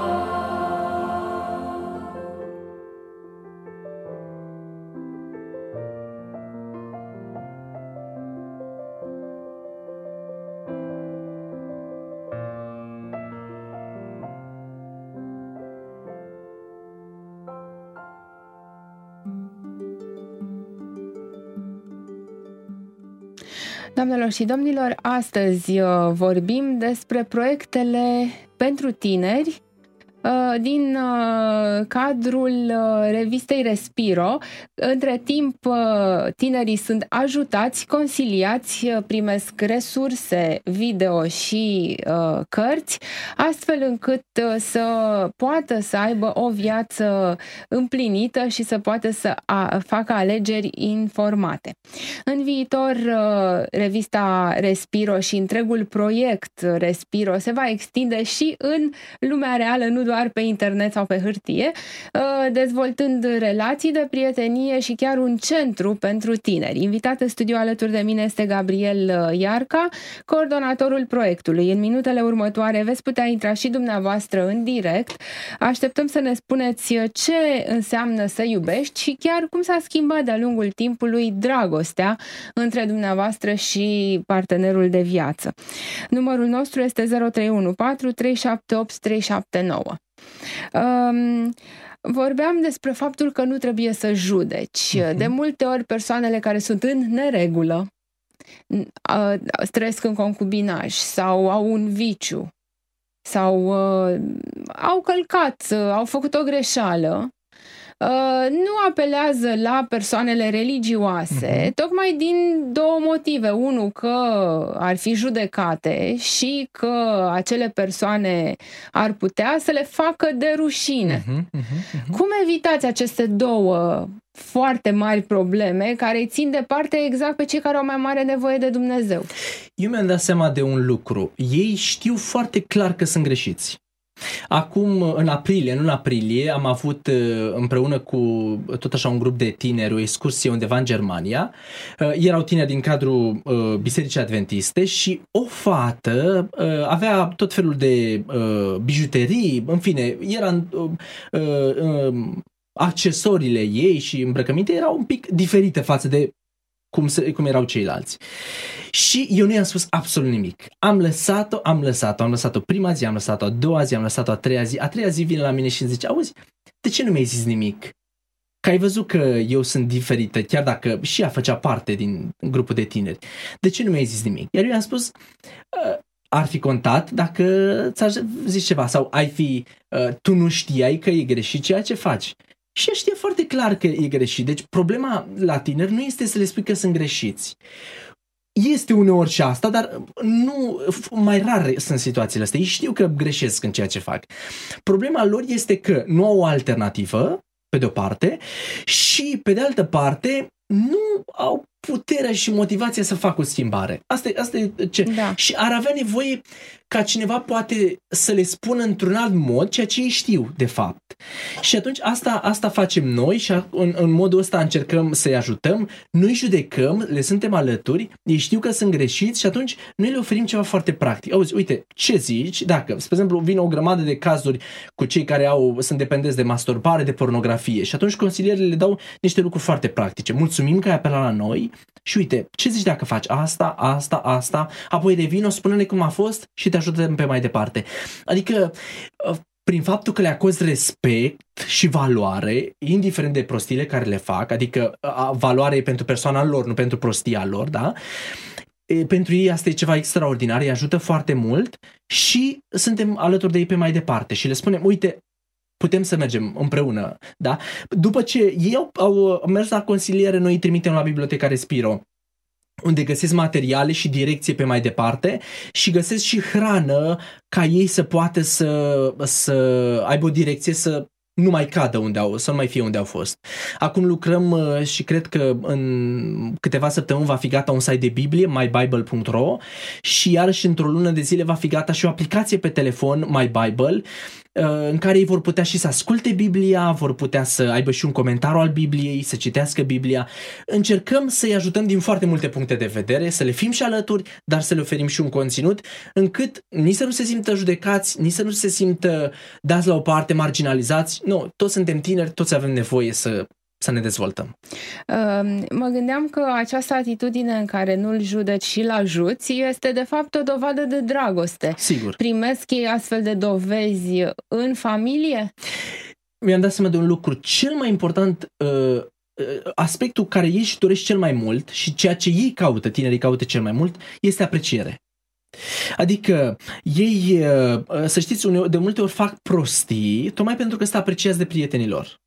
Doamnelor și domnilor, astăzi uh, vorbim despre proiectele pentru tineri uh, din uh, cadrul uh, revistei Respiro. Între timp, uh, tinerii sunt ajutați, consiliați, uh, primesc resurse video și uh, cărți, astfel încât uh, să poată să aibă o viață împlinită și să poată să a, facă alegeri informate. În viitor, uh, revista Respiro și întregul proiect Respiro se va extinde și în lumea reală, nu doar pe internet sau pe hârtie, uh, dezvoltând relații de prietenie și chiar un centru pentru tineri. Invitat în studio alături de mine este Gabriel uh, Iarca, coordonatorul proiectului. În minutele următoare veți putea intra și dumneavoastră în direct. Așteptăm să ne spuneți ce înseamnă să iubești și chiar cum s-a schimbat de-a lungul timpului dragostea între dumneavoastră și partenerul de viață. Numărul nostru este zero trei unu patru trei șapte opt trei șapte nouă. Um, vorbeam despre faptul că nu trebuie să judeci. Uh-huh. De multe ori persoanele care sunt în neregulă, uh, trăiesc în concubinaj sau au un viciu sau uh, au călcat, uh, au făcut o greșeală, Uh, nu apelează la persoanele religioase, uh-huh. tocmai din două motive. Unu, că ar fi judecate și că acele persoane ar putea să le facă de rușine. Uh-huh, uh-huh, uh-huh. Cum evitați aceste două foarte mari probleme care îi țin departe exact pe cei care au mai mare nevoie de Dumnezeu? Eu mi-am dat seama de un lucru. Ei știu foarte clar că sunt greșiți. Acum, în aprilie, în luna aprilie, am avut împreună cu tot așa un grup de tineri o excursie undeva în Germania. Erau tineri din cadrul Bisericii Adventiste și o fată avea tot felul de bijuterii, în fine, era accesoriile ei și îmbrăcăminte erau un pic diferite față de cum, se, cum erau ceilalți. Și eu nu i-am spus absolut nimic. Am lăsat-o, am lăsat-o, am lăsat-o prima zi, am lăsat-o a doua zi, am lăsat-o a treia zi. A treia zi vine la mine și îmi zice: auzi, de ce nu mi-ai zis nimic? Că ai văzut că eu sunt diferită, chiar dacă și ea făcea parte din grupul de tineri. De ce nu mi-ai zis nimic? Iar eu i-am spus: ar fi contat dacă ți-aș zice ceva sau ai fi, uh, tu nu știai că e greșit ceea ce faci. Și știe foarte clar că e greșit. Deci problema la tineri nu este să le spui că sunt greșiți. Este uneori și asta, dar nu, mai rar sunt situațiile astea. Ei știu că greșesc în ceea ce fac. Problema lor este că nu au o alternativă, pe de o parte, și pe de altă parte nu au puterea și motivația să facă o schimbare. Asta e, asta e ce. Da. Și ar avea nevoie ca cineva poate să le spună într-un alt mod ceea ce ei știu, de fapt. Și atunci asta, asta facem noi și în, în modul ăsta încercăm să-i ajutăm, noi judecăm, le suntem alături, ei știu că sunt greșiți și atunci noi le oferim ceva foarte practic. Auzi, uite, ce zici dacă, spre exemplu, vin o grămadă de cazuri cu cei care au, sunt dependenți de masturbare, de pornografie și atunci consilierile le dau niște lucruri foarte practice. Mulțumim că ai apelat la noi și uite, ce zici dacă faci asta, asta, asta, apoi revin, o spune-ne cum a fost și te ajutăm pe mai departe. Adică, prin faptul că le acorzi respect și valoare, indiferent de prostiile care le fac, adică valoare e pentru persoana lor, nu pentru prostia lor, da? E, pentru ei asta e ceva extraordinar, îi ajută foarte mult și suntem alături de ei pe mai departe și le spunem, uite, putem să mergem împreună, da? După ce ei au, au mers la consiliere, noi îi trimitem la Biblioteca Respiro, unde găsesc materiale și direcție pe mai departe și găsesc și hrană ca ei să poată să, să aibă o direcție, să nu mai cadă unde au, să nu mai fie unde au fost. Acum lucrăm și cred că în câteva săptămâni va fi gata un site de Biblie, my bible punct ro, și iarăși într-o lună de zile va fi gata și o aplicație pe telefon, My Bible, în care ei vor putea și să asculte Biblia, vor putea să aibă și un comentariu al Bibliei, să citească Biblia. Încercăm să-i ajutăm din foarte multe puncte de vedere, să le fim și alături, dar să le oferim și un conținut, încât nici să nu se simtă judecați, nici să nu se simtă dați la o parte, marginalizați. Nu, toți suntem tineri, toți avem nevoie să să ne dezvoltăm. Mă gândeam că această atitudine în care nu-l judeci și îl ajuți este de fapt o dovadă de dragoste. Sigur. Primesc ei astfel de dovezi în familie? Mi-am dat seama de un lucru. Cel mai important, aspectul care ei își doresc cel mai mult și ceea ce ei caută, tinerii caută cel mai mult, este apreciere. Adică ei, să știți, de multe ori fac prostii tocmai pentru că sunt apreciați de prietenii lor.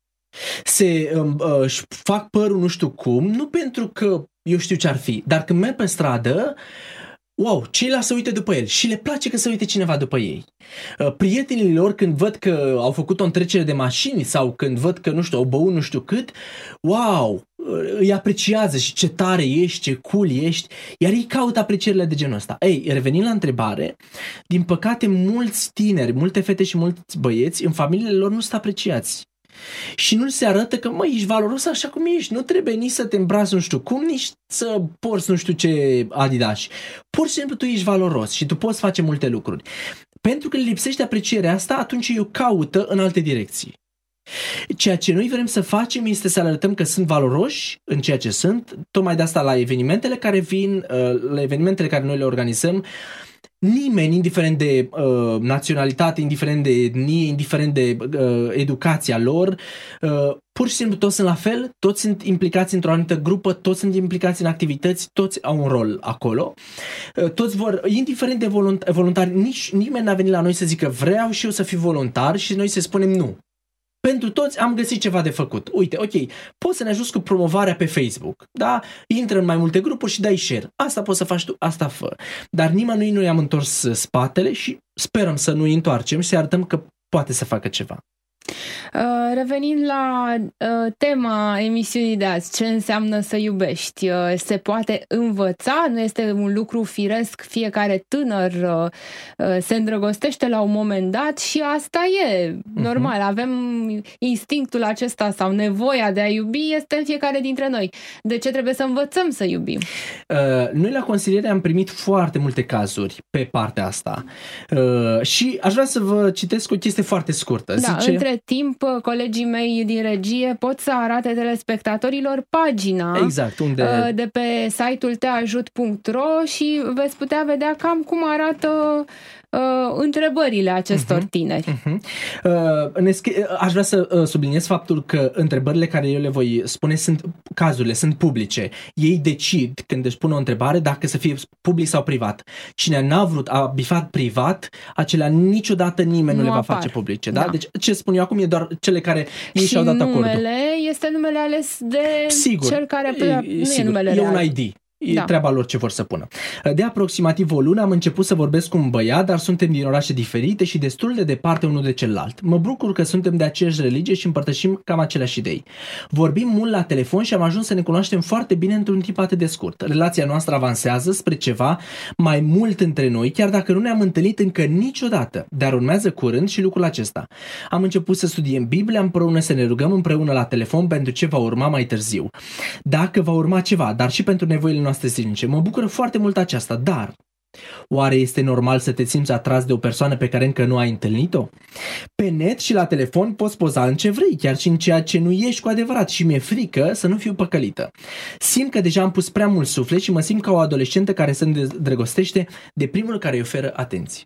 Se uh, fac părul nu știu cum, nu pentru că eu știu ce ar fi, dar când merg pe stradă, wow, ceilalți se uită după el și le place că se uite cineva după ei. Uh, prietenii lor când văd că au făcut o întrecere de mașini sau când văd că, nu știu, au băut nu știu cât, wow, îi apreciază și ce tare ești, ce cool ești, iar ei caută aprecierile de genul ăsta. Ei, revenind la întrebare, din păcate mulți tineri, multe fete și mulți băieți în familiile lor nu sunt apreciați. Și nu se arată că, măi, ești valoros așa cum ești. Nu trebuie nici să te îmbraci nu știu cum, nici să porți nu știu ce Adidas. Pur și simplu tu ești valoros și tu poți face multe lucruri. Pentru că le lipsește aprecierea asta, atunci eu caută în alte direcții. Ceea ce noi vrem să facem este să arătăm că sunt valoroși în ceea ce sunt, tocmai de asta la evenimentele care vin, la evenimentele care noi le organizăm, nimeni, indiferent de uh, naționalitate, indiferent de etnie, indiferent de uh, educația lor, uh, pur și simplu toți sunt la fel, toți sunt implicați într-o anumită grupă, toți sunt implicați în activități, toți au un rol acolo. Uh, toți vor, indiferent de volunt- voluntari, nici nimeni n-a venit la noi să zică vreau și eu să fiu voluntar și noi să spunem nu. Pentru toți am găsit ceva de făcut. Uite, ok, poți să ne ajuți cu promovarea pe Facebook, da? Intră în mai multe grupuri și dai share. Asta poți să faci tu, asta fă. Dar nimănui nu i-am întors spatele și sperăm să nu îi întoarcem și să arătăm că poate să facă ceva. Uh, revenind la uh, tema emisiunii de azi, ce înseamnă să iubești? Uh, se poate învăța? Nu este un lucru firesc? Fiecare tânăr uh, uh, se îndrăgostește la un moment dat și asta e normal. Uh-huh. Avem instinctul acesta sau nevoia de a iubi, este în fiecare dintre noi. De ce trebuie să învățăm să iubim? Uh, noi la consiliere am primit foarte multe cazuri pe partea asta. Uh, și aș vrea să vă citesc o chestie foarte scurtă. Da, Zice... între timp, colegii mei din regie pot să arate telespectatorilor pagina exact, unde... de pe site-ul te ajut punct ro și veți putea vedea cam cum arată uh, întrebările acestor uh-huh. tineri. Uh-huh. Uh, aș vrea să uh, subliniez faptul că întrebările care eu le voi spune sunt cazurile, sunt publice. Ei decid când își pun o întrebare dacă să fie public sau privat. Cine n-a vrut, a bifat privat, acelea niciodată nimeni nu, nu le va apar. face publice. Da? Da. Deci ce spun eu acum e doar cele care ei și-au dat acordul. Și numele este numele ales de sigur, cel care e, nu sigur, e numele e real. un I D. E da. treaba lor ce vor să pună. De aproximativ o lună am început să vorbesc cu un băiat, dar suntem din orașe diferite și destul de departe unul de celălalt. Mă bucur că suntem de aceeași religie și împărtășim cam aceleași idei. Vorbim mult la telefon și am ajuns să ne cunoaștem foarte bine într-un timp atât de scurt. Relația noastră avansează spre ceva mai mult între noi, chiar dacă nu ne-am întâlnit încă niciodată, dar urmează curând și lucrul acesta. Am început să studiem Biblia împreună, să ne rugăm împreună la telefon pentru ce va urma mai târziu. Dacă va urma ceva, dar și pentru nevoile noastre zilnice. Mă bucură foarte mult aceasta, dar oare este normal să te simți atras de o persoană pe care încă nu ai întâlnit-o? Pe net și la telefon poți poza în ce vrei, chiar și în ceea ce nu ești cu adevărat și mi-e frică să nu fiu păcălită. Simt că deja am pus prea mult suflet și mă simt ca o adolescentă care se îndrăgostește de primul care îi oferă atenție.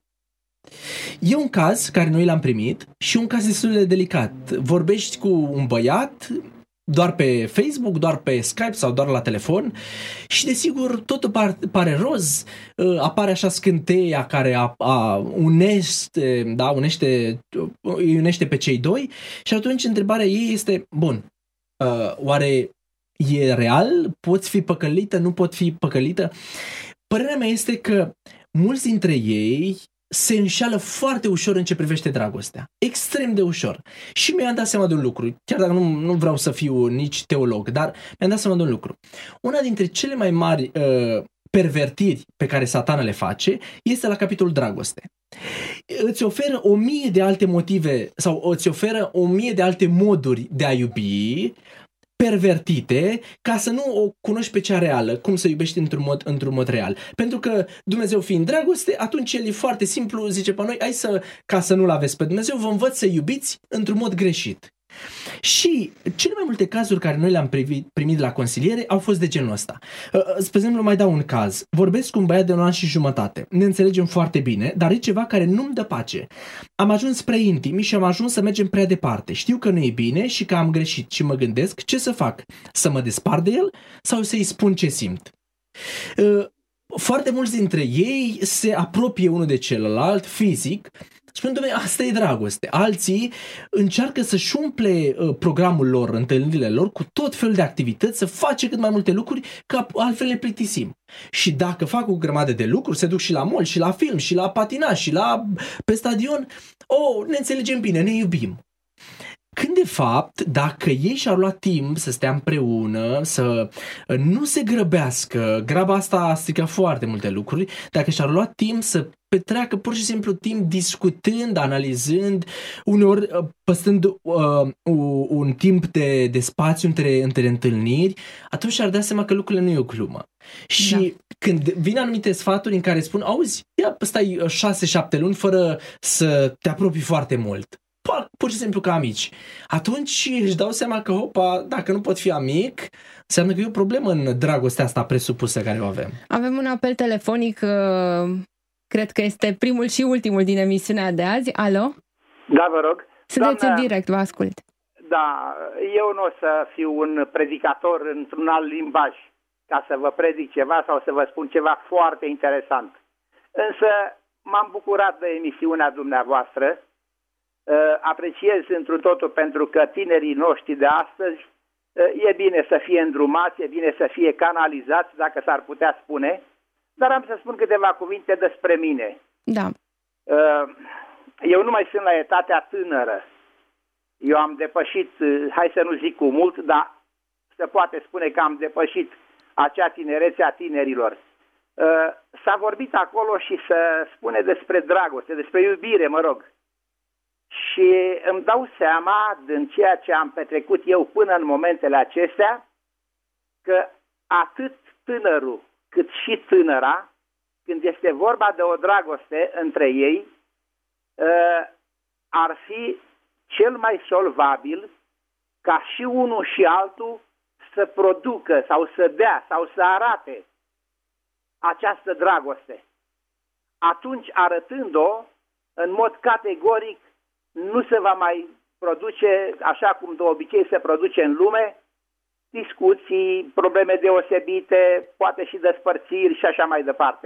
E un caz care noi l-am primit și un caz destul de delicat. Vorbești cu un băiat doar pe Facebook, doar pe Skype sau doar la telefon și desigur totul par, pare roz, apare așa scânteia care a, a unește, da, unește, îi unește pe cei doi și atunci întrebarea ei este, bun, uh, oare e real? Poți fi păcălită? Nu pot fi păcălită? Părerea mea este că mulți dintre ei se înșală foarte ușor în ce privește dragostea. Extrem de ușor. Și mi-am dat seama de un lucru, chiar dacă nu, nu vreau să fiu nici teolog, dar mi-am dat seama de un lucru. Una dintre cele mai mari uh, pervertiri pe care Satana le face este la capitolul dragoste. Îți oferă o mie de alte motive sau îți oferă o mie de alte moduri de a iubi pervertite ca să nu o cunoști pe cea reală, cum să iubești într-un mod, într-un mod real. Pentru că Dumnezeu fiind dragoste, atunci El e foarte simplu, zice pe noi, hai să, ca să nu-L aveți pe Dumnezeu, vă învăț să iubiți într-un mod greșit. Și cele mai multe cazuri care noi le-am primit, primit la consiliere au fost de genul ăsta. Spre exemplu, mai dau un caz. Vorbesc cu un băiat de un an și jumătate. Ne înțelegem foarte bine, dar e ceva care nu-mi dă pace. Am ajuns prea intimi și am ajuns să mergem prea departe. Știu că nu e bine și că am greșit și mă gândesc ce să fac. Să mă despart de el sau să-i spun ce simt? Foarte mulți dintre ei se apropie unul de celălalt fizic, spun, dom'le, asta e dragoste. Alții încearcă să-și umple uh, programul lor, întâlnirile lor, cu tot felul de activități, să face cât mai multe lucruri, că altfel le plictisim. Și dacă fac o grămadă de lucruri, se duc și la mall, și la film, și la patinaj, și la pe stadion, oh, ne înțelegem bine, ne iubim. Când de fapt, dacă ei și-au luat timp să stea împreună, să nu se grăbească, graba asta a stricat foarte multe lucruri, dacă și-au luat timp să petreacă pur și simplu timp discutând, analizând, uneori păstrând uh, un timp de, de spațiu între, între întâlniri, atunci și-ar da seama că lucrurile nu e o glumă. Și da. Când vin anumite sfaturi în care spun, auzi, ia stai șase, șapte luni fără să te apropii foarte mult, pur și simplu ca amici, atunci își dau seama că, opa, dacă nu pot fi amic, înseamnă că e o problemă în dragostea asta presupusă care o avem. Avem un apel telefonic, cred că este primul și ultimul din emisiunea de azi. Alo? Da, vă rog. Sunteți Doamna, în direct, vă ascult. Da, eu nu o să fiu un predicator într-un alt limbaj ca să vă predic ceva sau să vă spun ceva foarte interesant. Însă m-am bucurat de emisiunea dumneavoastră. Apreciez întru totul pentru că tinerii noștri de astăzi e bine să fie îndrumați, e bine să fie canalizați, dacă s-ar putea spune, dar am să spun câteva cuvinte despre mine. Da. Eu nu mai sunt la etatea tânără. Eu am depășit, hai să nu zic cu mult, dar se poate spune că am depășit acea tinerețe a tinerilor. S-a vorbit acolo și se spune despre dragoste, despre iubire, mă rog. Și îmi dau seama, din ceea ce am petrecut eu până în momentele acestea, că atât tânărul cât și tânăra, când este vorba de o dragoste între ei, ar fi cel mai solvabil ca și unul și altul să producă sau să dea sau să arate această dragoste. atunci arătând-o, în mod categoric, nu se va mai produce, așa cum de obicei se produce în lume, discuții, probleme deosebite, poate și despărțiri și așa mai departe.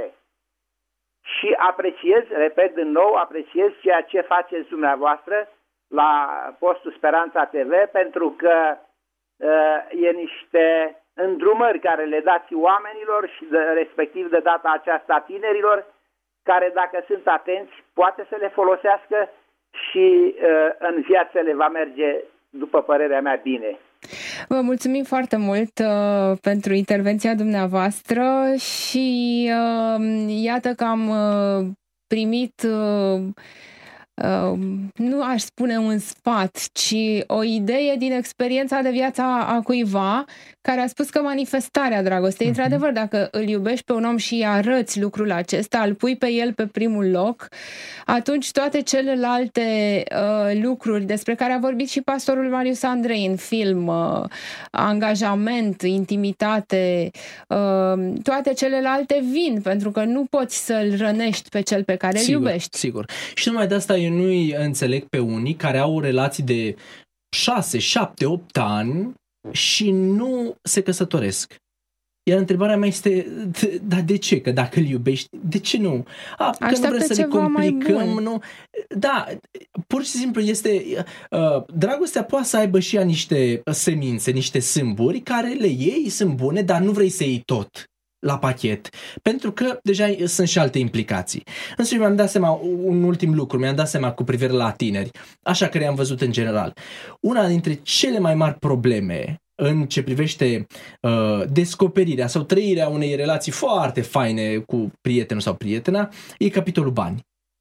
Și apreciez, repet din nou, apreciez ceea ce faceți dumneavoastră la postul Speranța T V, pentru că uh, e niște îndrumări care le dați oamenilor și de, respectiv de data aceasta tinerilor, care dacă sunt atenți poate să le folosească și uh, în viață le va merge, după părerea mea, bine. Vă mulțumim foarte mult uh, pentru intervenția dumneavoastră și uh, iată că am uh, primit uh, Uh, nu aș spune un sfat, ci o idee din experiența de viață a cuiva care a spus că manifestarea dragostei, uh-huh. într-adevăr, dacă îl iubești pe un om și îi arăți lucrul acesta, îl pui pe el pe primul loc, atunci toate celelalte uh, lucruri despre care a vorbit și pastorul Marius Andrei în film, uh, angajament, intimitate, uh, toate celelalte vin, pentru că nu poți să-l rănești pe cel pe care sigur, îl iubești. Sigur. Și numai de asta eu nu-i înțeleg pe unii care au relații de șase, șapte, opt ani și nu se căsătoresc. Iar întrebarea mea este, dar de ce? Că dacă îl iubești, de ce nu? A, că nu vrem să ne complicăm, nu? Da, pur și simplu este, uh, dragostea poate să aibă și ea niște semințe, niște sâmburi care le iei, sunt bune, dar nu vrei să iei tot la pachet, pentru că deja sunt și alte implicații. Însă mi-am dat seama, un ultim lucru, mi-am dat seama cu privire la tineri, așa că am văzut în general. Una dintre cele mai mari probleme în ce privește uh, descoperirea sau trăirea unei relații foarte faine cu prietenul sau prietena, e capitolul bani.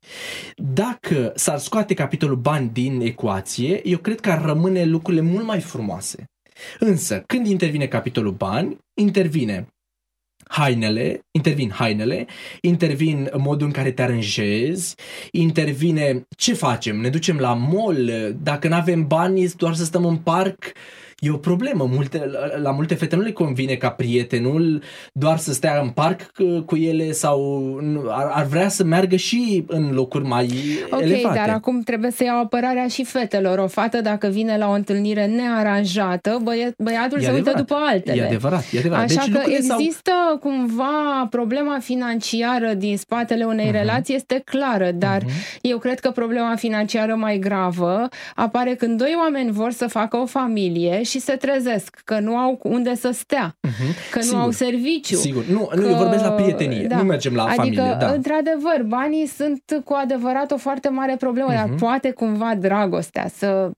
Dacă s-ar scoate capitolul bani din ecuație, eu cred că ar rămâne lucrurile mult mai frumoase. Însă, când intervine capitolul bani, intervine hainele, intervin hainele, intervin modul în care te aranjezi, intervine ce facem, ne ducem la mall, dacă nu avem bani doar să stăm în parc, e o problemă. Multe, la multe fete nu le convine ca prietenul doar să stea în parc cu ele sau ar, ar vrea să meargă și în locuri mai okay, elevate. Ok, dar acum trebuie să iau apărarea și fetelor. O fată dacă vine la o întâlnire nearanjată, băie, băiatul e se adevărat. Uită după altele. E adevărat, e adevărat. Așa deci că există sau... cumva problema financiară din spatele unei uh-huh. relații este clară, dar uh-huh. eu cred că problema financiară mai gravă apare când doi oameni vor să facă o familie și se trezesc că nu au unde să stea, uh-huh. că Sigur. nu au serviciu. Sigur, nu, că... nu eu vorbesc la prietenie, da. Nu mergem la adică, familie. Adică, da. într-adevăr, banii sunt cu adevărat o foarte mare problemă, uh-huh. dar poate cumva dragostea să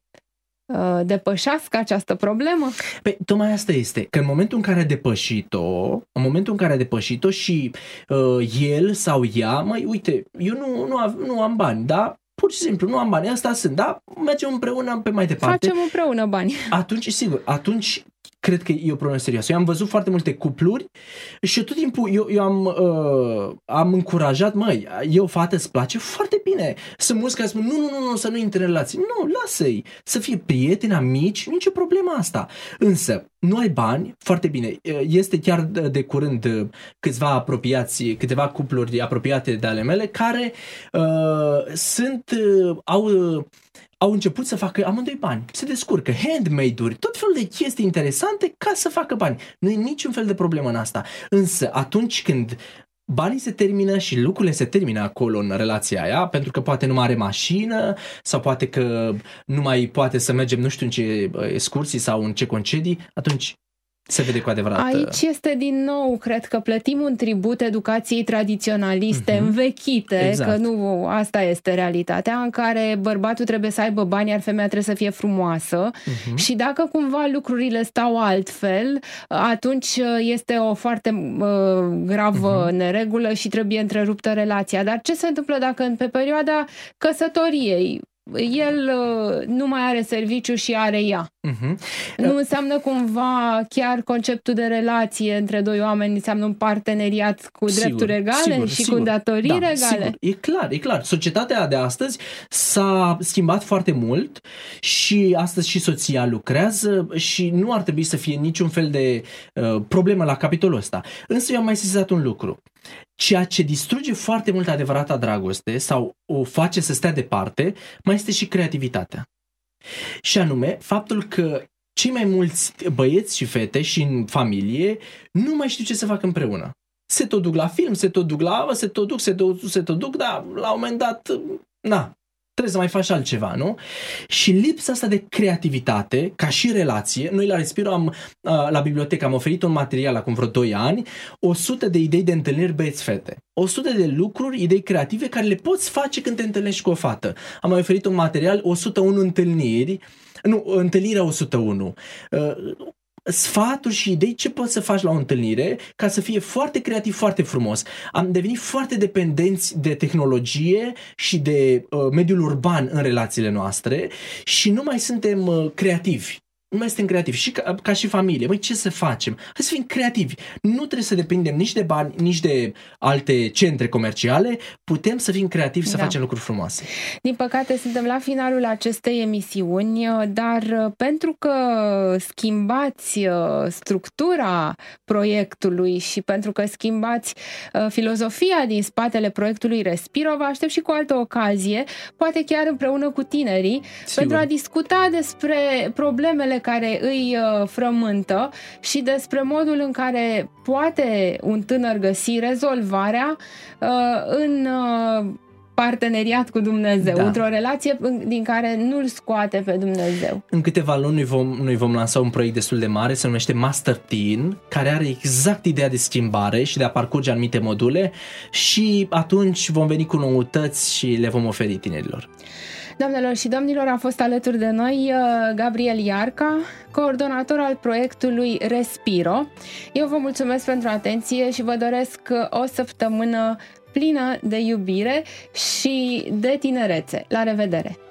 uh, depășească această problemă? Păi, tocmai asta este, că în momentul în care a depășit-o, în momentul în care a depășit-o și uh, el sau ea, măi, uite, eu nu, nu, av- nu am bani, da? Pur și simplu, nu am bani, asta sunt, da? Mergem împreună pe mai departe. Facem împreună bani. Atunci, sigur, atunci cred că e o problemă serioasă. Eu am văzut foarte multe cupluri și tot timpul eu, eu am, uh, am încurajat, măi, eu fată îți place foarte bine. Sunt mulți care spun, nu, nu, nu, nu, să nu intre în relații. Nu, lasă-i, să fie prieteni, amici, nicio problemă asta. Însă, nu ai bani, foarte bine. Este chiar de curând câțiva apropiați, câteva cupluri apropiate de ale mele care uh, sunt, uh, au... Uh, au început să facă amândoi bani, se descurcă, handmade-uri, tot felul de chestii interesante ca să facă bani. Nu e niciun fel de problemă în asta. Însă atunci când banii se termină și lucrurile se termină acolo în relația aia, pentru că poate nu mai are mașină sau poate că nu mai poate să mergem nu știu în ce excursii sau în ce concedii, atunci se vede cu adevărat. Aici este din nou, cred că plătim un tribut educației tradiționaliste, uh-huh. învechite, exact. Că nu asta este realitatea, în care bărbatul trebuie să aibă bani, iar femeia trebuie să fie frumoasă. Uh-huh. Și dacă cumva lucrurile stau altfel, atunci este o foarte uh, gravă uh-huh. neregulă și trebuie întreruptă relația. Dar ce se întâmplă dacă pe perioada căsătoriei el uh, nu mai are serviciu și are ea? Uh-huh. Nu înseamnă cumva chiar conceptul de relație între doi oameni, înseamnă un parteneriat cu Sigur, drepturi egale sigur, și sigur. cu datorii Da, egale? sigur. E clar, e clar. Societatea de astăzi s-a schimbat foarte mult și astăzi și soția lucrează și nu ar trebui să fie niciun fel de uh, problemă la capitolul ăsta. Însă eu am mai sesizat un lucru. Ceea ce distruge foarte mult adevărata dragoste sau o face să stea departe, mai este și creativitatea. Și anume, faptul că cei mai mulți băieți și fete și în familie nu mai știu ce să facă împreună. Se tot duc la film, se tot duc la avă, se tot duc, se tot, se tot duc, dar la un moment dat, na, trebuie să mai faci altceva, nu? Și lipsa asta de creativitate, ca și relație, noi la Respiro am, la bibliotecă am oferit un material acum vreo doi ani, o sută de idei de întâlniri băieți-fete. o sută de lucruri, idei creative care le poți face când te întâlnești cu o fată. Am mai oferit un material, o sută unu întâlniri, nu, întâlnirea o sută unu. Sfaturi și idei ce poți să faci la o întâlnire ca să fie foarte creativ, foarte frumos. Am devenit foarte dependenți de tehnologie și de uh, mediul urban în relațiile noastre și nu mai suntem uh, creativi. Nu mai suntem creativi și ca, ca și familie. Băi, ce să facem? Hai să fim creativi. Nu trebuie să depindem nici de bani, nici de alte centre comerciale. Putem să fim creativi, să Da. facem lucruri frumoase. Din păcate, suntem la finalul acestei emisiuni, dar pentru că schimbați structura proiectului și pentru că schimbați filozofia din spatele proiectului Respiro, vă aștept și cu altă ocazie, poate chiar împreună cu tinerii, Sigur. pentru a discuta despre problemele care îi frământă și despre modul în care poate un tânăr găsi rezolvarea în parteneriat cu Dumnezeu, Da. într-o relație din care nu-L scoate pe Dumnezeu. În câteva luni noi vom, noi vom lansa un proiect destul de mare, se numește Master Teen, care are exact ideea de schimbare și de a parcurge anumite module și atunci vom veni cu noutăți și le vom oferi tinerilor. Doamnelor și domnilor, a fost alături de noi Gabriel Iarca, coordonator al proiectului Respiro. Eu vă mulțumesc pentru atenție și vă doresc o săptămână plină de iubire și de tinerețe. La revedere!